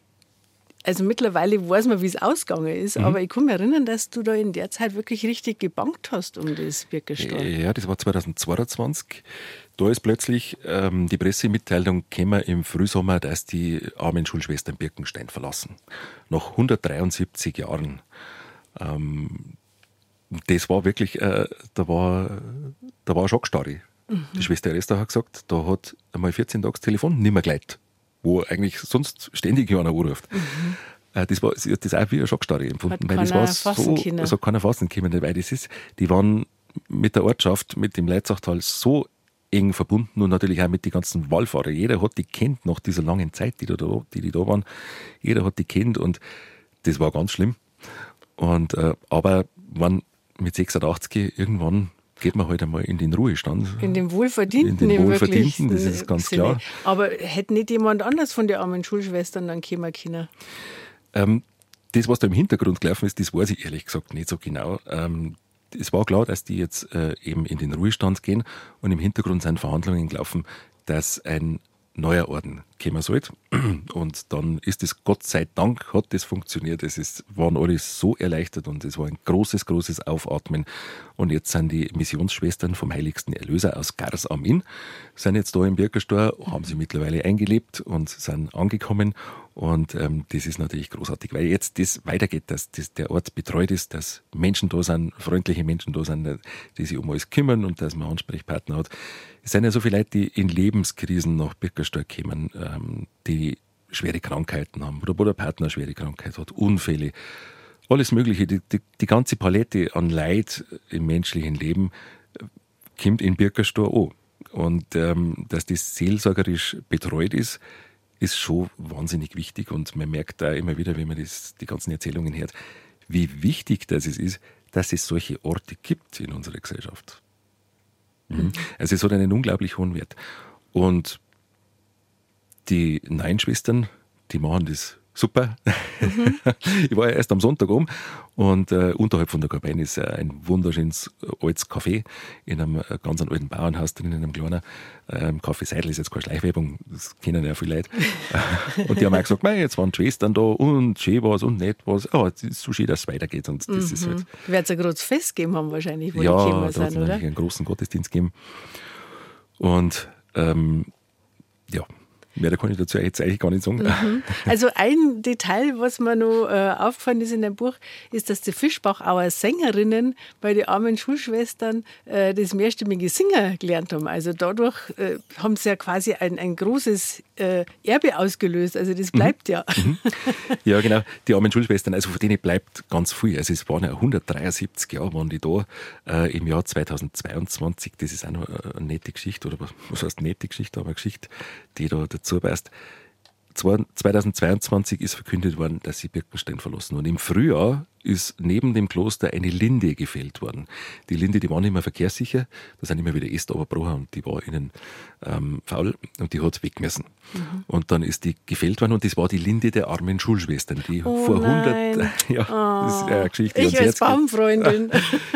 B: also mittlerweile weiß man, wie es ausgegangen ist, mhm. aber ich kann mich erinnern, dass du da in der Zeit wirklich richtig gebankt hast um das Birkensteuer.
C: Ja, das war zweitausendzweiundzwanzig. Da ist plötzlich ähm, die Pressemitteilung gekommen im Frühsommer, dass die armen Schulschwestern Birkenstein verlassen. Nach hundertdreiundsiebzig Jahren. Ähm, das war wirklich, äh, da war, da war eine Schockstarre. Mhm. Die Schwester Eresta hat gesagt, da hat einmal vierzehn Tage das Telefon nicht mehr geleitet, wo eigentlich sonst ständig einer anruft. Mhm. Äh, das war, sie hat das auch wie eine Schockstarre empfunden,
B: hat
C: weil das war so, also keiner fassen können, weil das ist, die waren mit der Ortschaft, mit dem Leitzachtal so eng verbunden und natürlich auch mit den ganzen Wallfahrern. Jeder hat die kennt nach dieser langen Zeit, die, da, die, die da waren. Jeder hat die kennt und das war ganz schlimm. Und, äh, aber man, mit sechsundachtzig irgendwann geht man halt einmal in den Ruhestand.
B: In den Wohlverdienten.
C: In den Wohlverdienten, das ist ganz
B: Sinne.
C: klar.
B: Aber hätte nicht jemand anders von den armen Schulschwestern dann kommen können?
C: Ähm, das, was da im Hintergrund gelaufen ist, das weiß ich ehrlich gesagt nicht so genau. Ähm, Es war klar, dass die jetzt äh, eben in den Ruhestand gehen und im Hintergrund sind Verhandlungen gelaufen, dass ein neuer Orden kommen sollte. Und dann ist es, Gott sei Dank, hat das funktioniert. Es ist, waren alle so erleichtert und es war ein großes, großes Aufatmen. Und jetzt sind die Missionsschwestern vom Heiligsten Erlöser aus Gars am Inn, sind jetzt da in Birkersteuer, haben sie mittlerweile eingelebt und sind angekommen. Und ähm, das ist natürlich großartig, weil jetzt das weitergeht, dass das der Ort betreut ist, dass Menschen da sind, freundliche Menschen da sind, die sich um alles kümmern und dass man Ansprechpartner hat. Es sind ja so viele Leute, die in Lebenskrisen nach Birkersteuer kommen, ähm, die schwere Krankheiten haben oder wo der Partner schwere Krankheit hat, Unfälle, alles Mögliche. Die, die, die ganze Palette an Leid im menschlichen Leben äh, kommt in Birkersteuer an. Und ähm, dass das seelsorgerisch betreut ist, ist schon wahnsinnig wichtig und man merkt da immer wieder, wenn man das, die ganzen Erzählungen hört, wie wichtig das ist, dass es solche Orte gibt in unserer Gesellschaft. Mhm. Also es hat einen unglaublich hohen Wert. Und die Nein-Schwestern, die machen das super. Mhm. Ich war ja erst am Sonntag um und äh, unterhalb von der Kapelle ist äh, ein wunderschönes äh, altes Café in einem äh, ganz alten Bauernhaus drin, in einem kleinen ähm, Café Seidel, ist jetzt keine Schleichwerbung, das kennen ja viele Leute. Und die haben auch gesagt, mei, jetzt waren die Schwestern da und schön was und nett was. Aber es ist so schön, dass es weitergeht. Und das
B: mhm.
C: ist halt,
B: wird es ein großes Fest geben haben wahrscheinlich, wo
C: ja,
B: die gekommen
C: da hat es
B: sind, oder?
C: einen großen Gottesdienst gegeben. Und ähm, ja, Mehr da kann ich dazu jetzt eigentlich gar nicht sagen.
B: Mhm. Also ein Detail, was mir noch äh, aufgefallen ist in dem Buch, ist, dass die Fischbachauer Sängerinnen bei den armen Schulschwestern äh, das mehrstimmige Singen gelernt haben. Also dadurch äh, haben sie ja quasi ein, ein großes äh, Erbe ausgelöst. Also das bleibt mhm. ja.
C: Mhm. Ja, genau. Die armen Schulschwestern, also von denen bleibt ganz viel. Also es waren ja hundertdreiundsiebzig Jahre waren die da äh, im Jahr zweitausendzweiundzwanzig. Das ist auch noch eine nette Geschichte, oder was, was heißt nette Geschichte, aber eine Geschichte, die da dazu passt. zweitausendzweiundzwanzig ist verkündet worden, dass sie Birkenstein verlassen. Und im Frühjahr ist neben dem Kloster eine Linde gefällt worden. Die Linde, die war nicht mehr verkehrssicher, da sind immer wieder Äste runtergebrochen und die war ihnen ähm, faul und die hat es weggemessen. Mhm. Und dann ist die gefällt worden und das war die Linde der armen Schulschwestern, die
B: oh
C: vor
B: nein.
C: hundert, ja,
B: oh.
C: das ist eine Geschichte, die
B: ich als Baumfreundin.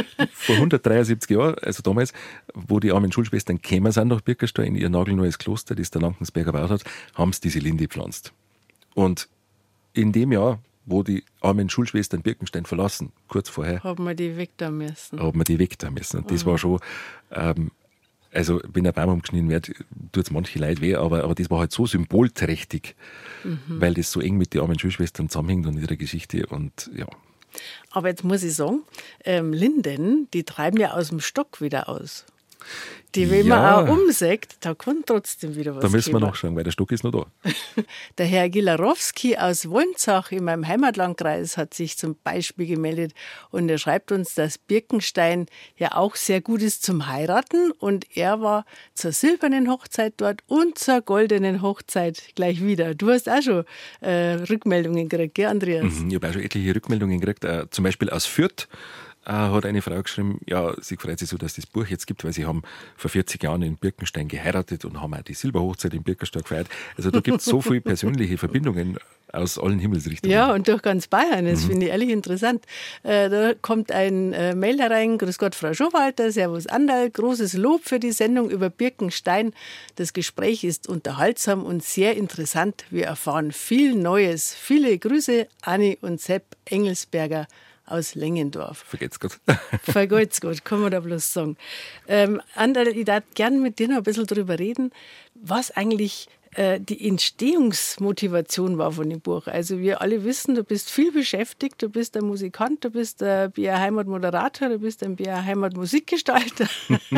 C: vor hundertdreiundsiebzig Jahren, also damals, wo die armen Schulschwestern gekommen sind nach Birkenstein in ihr nagelneues Kloster, das der Lankensberger gebaut hat, haben sie diese Linde gepflanzt. Und in dem Jahr, wo die armen Schulschwestern Birkenstein verlassen, kurz vorher,
B: haben wir die weg da müssen.
C: Haben wir die weg da müssen. Und das war schon, ähm, also wenn ein Baum umgeschnitten wird, tut es manche Leute weh, aber, aber das war halt so symbolträchtig, mhm. weil das so eng mit den armen Schulschwestern zusammenhängt und ihrer Geschichte und ja.
B: Aber jetzt muss ich sagen, ähm, Linden, die treiben ja aus dem Stock wieder aus. Die, wenn
C: ja.
B: man auch umsägt, da kann trotzdem wieder was
C: Da müssen
B: kommen.
C: wir nachschauen, weil der Stock ist noch da.
B: Der Herr Gilarowski aus Wolnzach in meinem Heimatlandkreis hat sich zum Beispiel gemeldet und er schreibt uns, dass Birkenstein ja auch sehr gut ist zum Heiraten und er war zur silbernen Hochzeit dort und zur goldenen Hochzeit gleich wieder. Du hast auch schon äh, Rückmeldungen gekriegt, gell, Andreas?
C: Mhm, ich habe auch schon etliche Rückmeldungen gekriegt, äh, zum Beispiel aus Fürth. Hat eine Frau geschrieben, ja, sie freut sich so, dass es das Buch jetzt gibt, weil sie haben vor vierzig Jahren in Birkenstein geheiratet und haben auch die Silberhochzeit in Birkenstein gefeiert. Also da gibt es so viele persönliche Verbindungen aus allen Himmelsrichtungen.
B: Ja, und durch ganz Bayern, das
C: Mhm.
B: finde ich ehrlich interessant. Äh, da kommt ein äh, Mail herein, grüß Gott, Frau Schowalter, servus Anderl, großes Lob für die Sendung über Birkenstein. Das Gespräch ist unterhaltsam und sehr interessant. Wir erfahren viel Neues. Viele Grüße, Anni und Sepp Engelsberger aus Lengendorf.
C: Vergeht's gut.
B: Vergeht's gut, kann man da bloß sagen. Ähm, Anderl, ich darf gerne mit dir noch ein bisschen drüber reden, was eigentlich äh, die Entstehungsmotivation war von dem Buch. Also wir alle wissen, du bist viel beschäftigt, du bist ein Musikant, du bist ein B R Heimat-Moderator, du bist ein B R Heimat-Musikgestalter.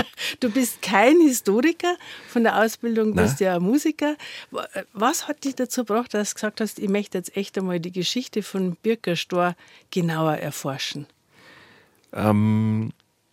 B: Du bist kein Historiker, von der Ausbildung
C: Nein.
B: bist ja ein Musiker. Was hat dich dazu gebracht, dass du gesagt hast, ich möchte jetzt echt einmal die Geschichte von Birkerstor genauer erforschen?
C: Ähm,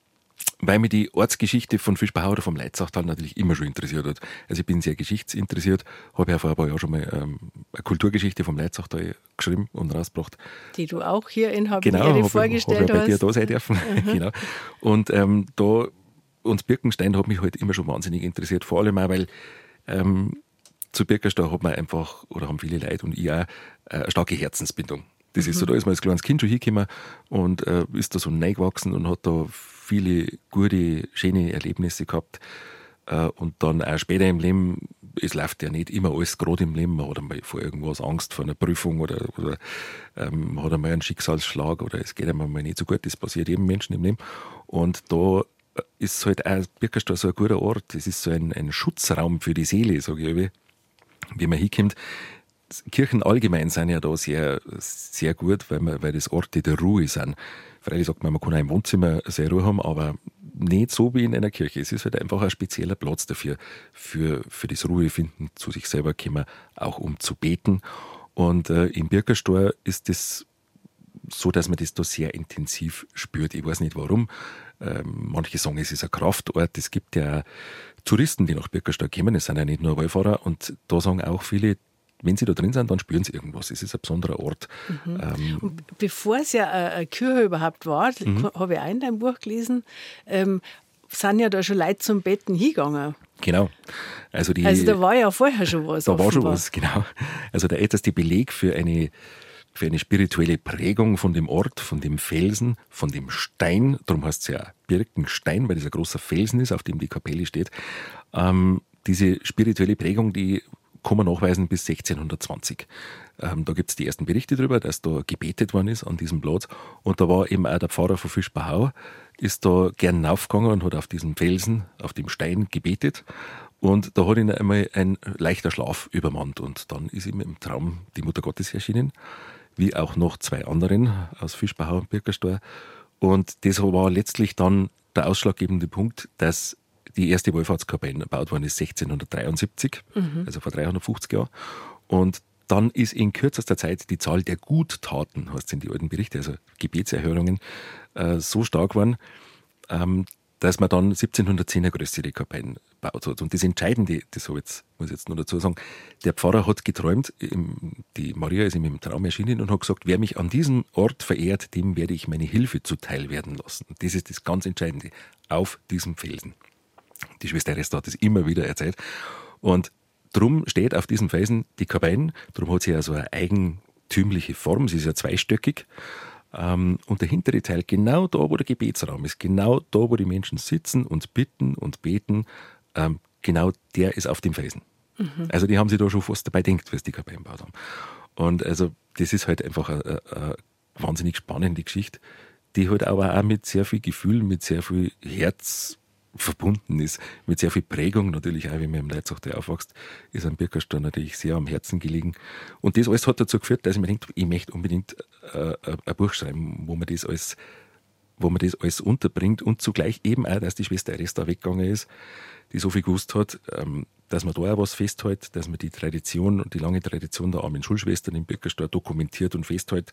C: weil mich die Ortsgeschichte von Fischbachau oder vom Leitzachtal natürlich immer schon interessiert hat. Also ich bin sehr geschichtsinteressiert, habe ja vor ein paar Jahren schon mal ähm, eine Kulturgeschichte vom Leitzachtal geschrieben und rausgebracht.
B: Die du auch hier in Habitäre
C: genau, hab
B: vorgestellt
C: ich, hab
B: hast.
C: ich bei dir da sein dürfen.
B: Mhm.
C: Genau. Und ähm, da, und Birkenstein hat mich halt immer schon wahnsinnig interessiert, vor allem auch, weil ähm, zu Birkerstor hat man einfach, oder haben viele Leute und ich auch, eine starke Herzensbindung. Das mhm. ist so, da ist man als kleines Kind schon hingekommen und äh, ist da so reingewachsen und hat da viele gute, schöne Erlebnisse gehabt. Äh, und dann auch später im Leben, es läuft ja nicht immer alles gerade im Leben, man hat einmal vor irgendwas Angst vor einer Prüfung oder, oder ähm, man hat einmal einen Schicksalsschlag oder es geht einem mal nicht so gut, das passiert jedem Menschen im Leben. Und da ist halt auch Birkerstor so ein guter Ort, es ist so ein, ein Schutzraum für die Seele, sage ich immer, wie man hinkommt. Kirchen allgemein sind ja da sehr, sehr gut, weil, man, weil das Orte der Ruhe sind. Freilich sagt man, man kann auch im Wohnzimmer sehr Ruhe haben, aber nicht so wie in einer Kirche. Es ist halt einfach ein spezieller Platz dafür, für, für das Ruhefinden, zu sich selber kommen, auch um zu beten. Und äh, im Birkerstor ist das so, dass man das da sehr intensiv spürt. Ich weiß nicht warum. Ähm, manche sagen, es ist ein Kraftort. Es gibt ja Touristen, die nach Birkerstor kommen. Es sind ja nicht nur Wallfahrer. Und da sagen auch viele, wenn sie da drin sind, dann spüren sie irgendwas. Es ist ein besonderer Ort.
B: Mhm.
C: Ähm,
B: Und bevor es ja eine Kirche überhaupt war, mhm. habe ich auch in deinem Buch gelesen, ähm, sind ja da schon Leute zum Betten hingegangen.
C: Genau. Also, die,
B: also da war ja vorher schon was.
C: Da
B: offenbar.
C: war schon was, genau. Also der älteste Beleg für eine, für eine spirituelle Prägung von dem Ort, von dem Felsen, von dem Stein, darum heißt es ja Birkenstein, weil das ein großer Felsen ist, auf dem die Kapelle steht. Ähm, diese spirituelle Prägung, die kann man nachweisen bis sechzehnhundertzwanzig. Ähm, da gibt es die ersten Berichte darüber, dass da gebetet worden ist an diesem Platz. Und da war eben auch der Pfarrer von Fischbachau, ist da gern aufgegangen und hat auf diesem Felsen, auf dem Stein gebetet. Und da hat ihn einmal ein leichter Schlaf übermannt. Und dann ist ihm im Traum die Mutter Gottes erschienen, wie auch noch zwei anderen aus Fischbachau und Birkerstor. Und das war letztlich dann der ausschlaggebende Punkt, dass die erste Wallfahrtskapelle gebaut worden ist sechzehnhundertdreiundsiebzig, mhm. also vor dreihundertfünfzig Jahren. Und dann ist in kürzester Zeit die Zahl der Guttaten, heißt es in die alten Berichte, also Gebetserhörungen, äh, so stark geworden, ähm, dass man dann siebzehnhundertzehn eine größere Kapelle gebaut hat. Und das Entscheidende, das habe ich jetzt, muss ich jetzt nur dazu sagen, der Pfarrer hat geträumt, die Maria ist ihm im Traum erschienen und hat gesagt, wer mich an diesem Ort verehrt, dem werde ich meine Hilfe zuteil werden lassen. Und das ist das ganz Entscheidende, auf diesem Felsen. Die Schwester Eresta hat das immer wieder erzählt. Und drum steht auf diesem Felsen die Kapelle, drum hat sie ja so eine eigentümliche Form, sie ist ja zweistöckig. Um, und der hintere Teil, genau da, wo der Gebetsraum ist, genau da, wo die Menschen sitzen und bitten und beten, um, genau der ist auf dem Felsen. Mhm. Also die haben sich da schon fast dabei gedacht, was die Kapelle gebaut haben. Und also das ist halt einfach eine, eine wahnsinnig spannende Geschichte, die halt aber auch mit sehr viel Gefühl, mit sehr viel Herz verbunden ist, mit sehr viel Prägung natürlich auch, wenn man im Leitzochtal aufwächst, ist am Birkerstor natürlich sehr am Herzen gelegen. Und das alles hat dazu geführt, dass ich mir denke, ich möchte unbedingt äh, ein Buch schreiben, wo man das alles, wo man das alles unterbringt und zugleich eben auch, dass die Schwester Eresta weggegangen ist, die so viel gewusst hat, ähm, dass man da auch was festhält, dass man die Tradition und die lange Tradition der armen Schulschwestern im Birkerstor dokumentiert und festhält.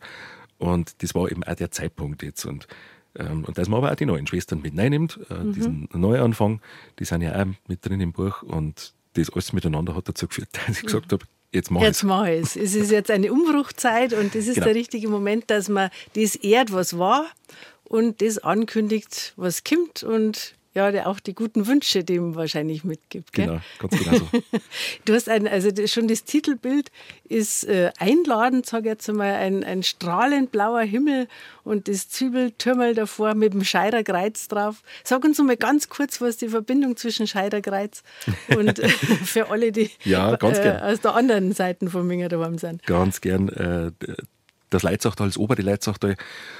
C: Und das war eben auch der Zeitpunkt jetzt. Und Und dass man aber auch die neuen Schwestern mit reinnimmt, äh, mhm. diesen Neuanfang, die sind ja auch mit drin im Buch und das alles miteinander hat dazu geführt, dass ich gesagt habe, jetzt mach ich es.
B: Jetzt mach ich es. Es ist jetzt eine Umbruchzeit und das ist genau. der richtige Moment, dass man das ehrt, was war und das ankündigt, was kommt und ja, der auch die guten Wünsche dem wahrscheinlich mitgibt. Gell?
C: Genau, ganz genau so.
B: Du hast ein, also das, schon das Titelbild ist äh, einladend, sage ich jetzt einmal, ein, ein strahlend blauer Himmel und das Zwiebeltürmel davor mit dem Scheiderkreuz drauf. Sag uns mal ganz kurz, was die Verbindung zwischen Scheiderkreuz und äh, für alle, die
C: ja, ganz
B: äh,
C: gern.
B: aus der anderen Seite von Minger daheim sind.
C: Ganz gern. Äh, das Leitzachtal, das obere Leitzachtal,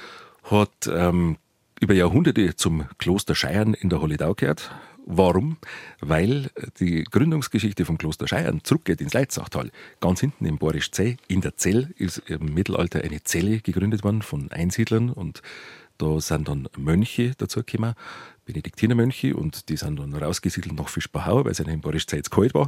C: hat ähm, über Jahrhunderte zum Kloster Scheiern in der Holledau gehört. Warum? Weil die Gründungsgeschichte vom Kloster Scheiern zurückgeht ins Leitzachtal. Ganz hinten im Borisch Zeh, in der Zell, ist im Mittelalter eine Zelle gegründet worden von Einsiedlern und da sind dann Mönche dazu gekommen, Benediktinermönche, und die sind dann rausgesiedelt nach Fischbachau, weil es ihnen im Borisch Zeh zu kalt war.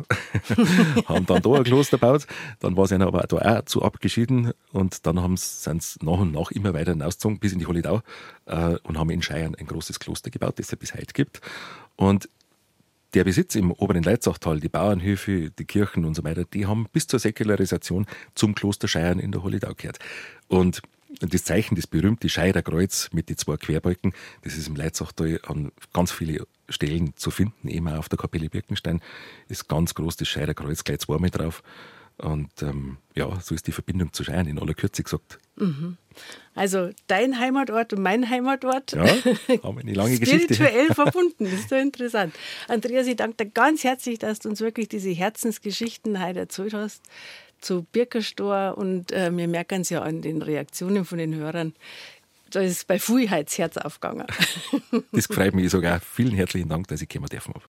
C: Haben dann da ein Kloster gebaut, dann war es ihnen aber da auch zu abgeschieden und dann sind sie nach und nach immer weiter hinausgezogen bis in die Holledau äh, und haben in Scheiern ein großes Kloster gebaut, das es bis heute gibt. Und der Besitz im oberen Leitzachtal, die Bauernhöfe, die Kirchen und so weiter, die haben bis zur Säkularisation zum Kloster Scheiern in der Holledau gehört. Und das Zeichen, das berühmte Scheirer Kreuz mit den zwei Querbalken, das ist im Leitzachtal an ganz vielen Stellen zu finden, eben auch auf der Kapelle Birkenstein, ist ganz groß das Scheirer Kreuz, gleich zweimal drauf. Und ähm, ja, so ist die Verbindung zu Scheiern in aller Kürze gesagt.
B: Mhm. Also dein Heimatort und mein Heimatort.
C: Ja, haben eine lange Geschichte.
B: Spirituell verbunden, das ist so interessant. Andreas, ich danke dir ganz herzlich, dass du uns wirklich diese Herzensgeschichten heute erzählt hast zu Birkerstor und äh, wir merken es ja an den Reaktionen von den Hörern, da ist bei vielen das Herz aufgegangen.
C: Das freut mich sogar. Vielen herzlichen Dank, dass ich kommen dürfen habe.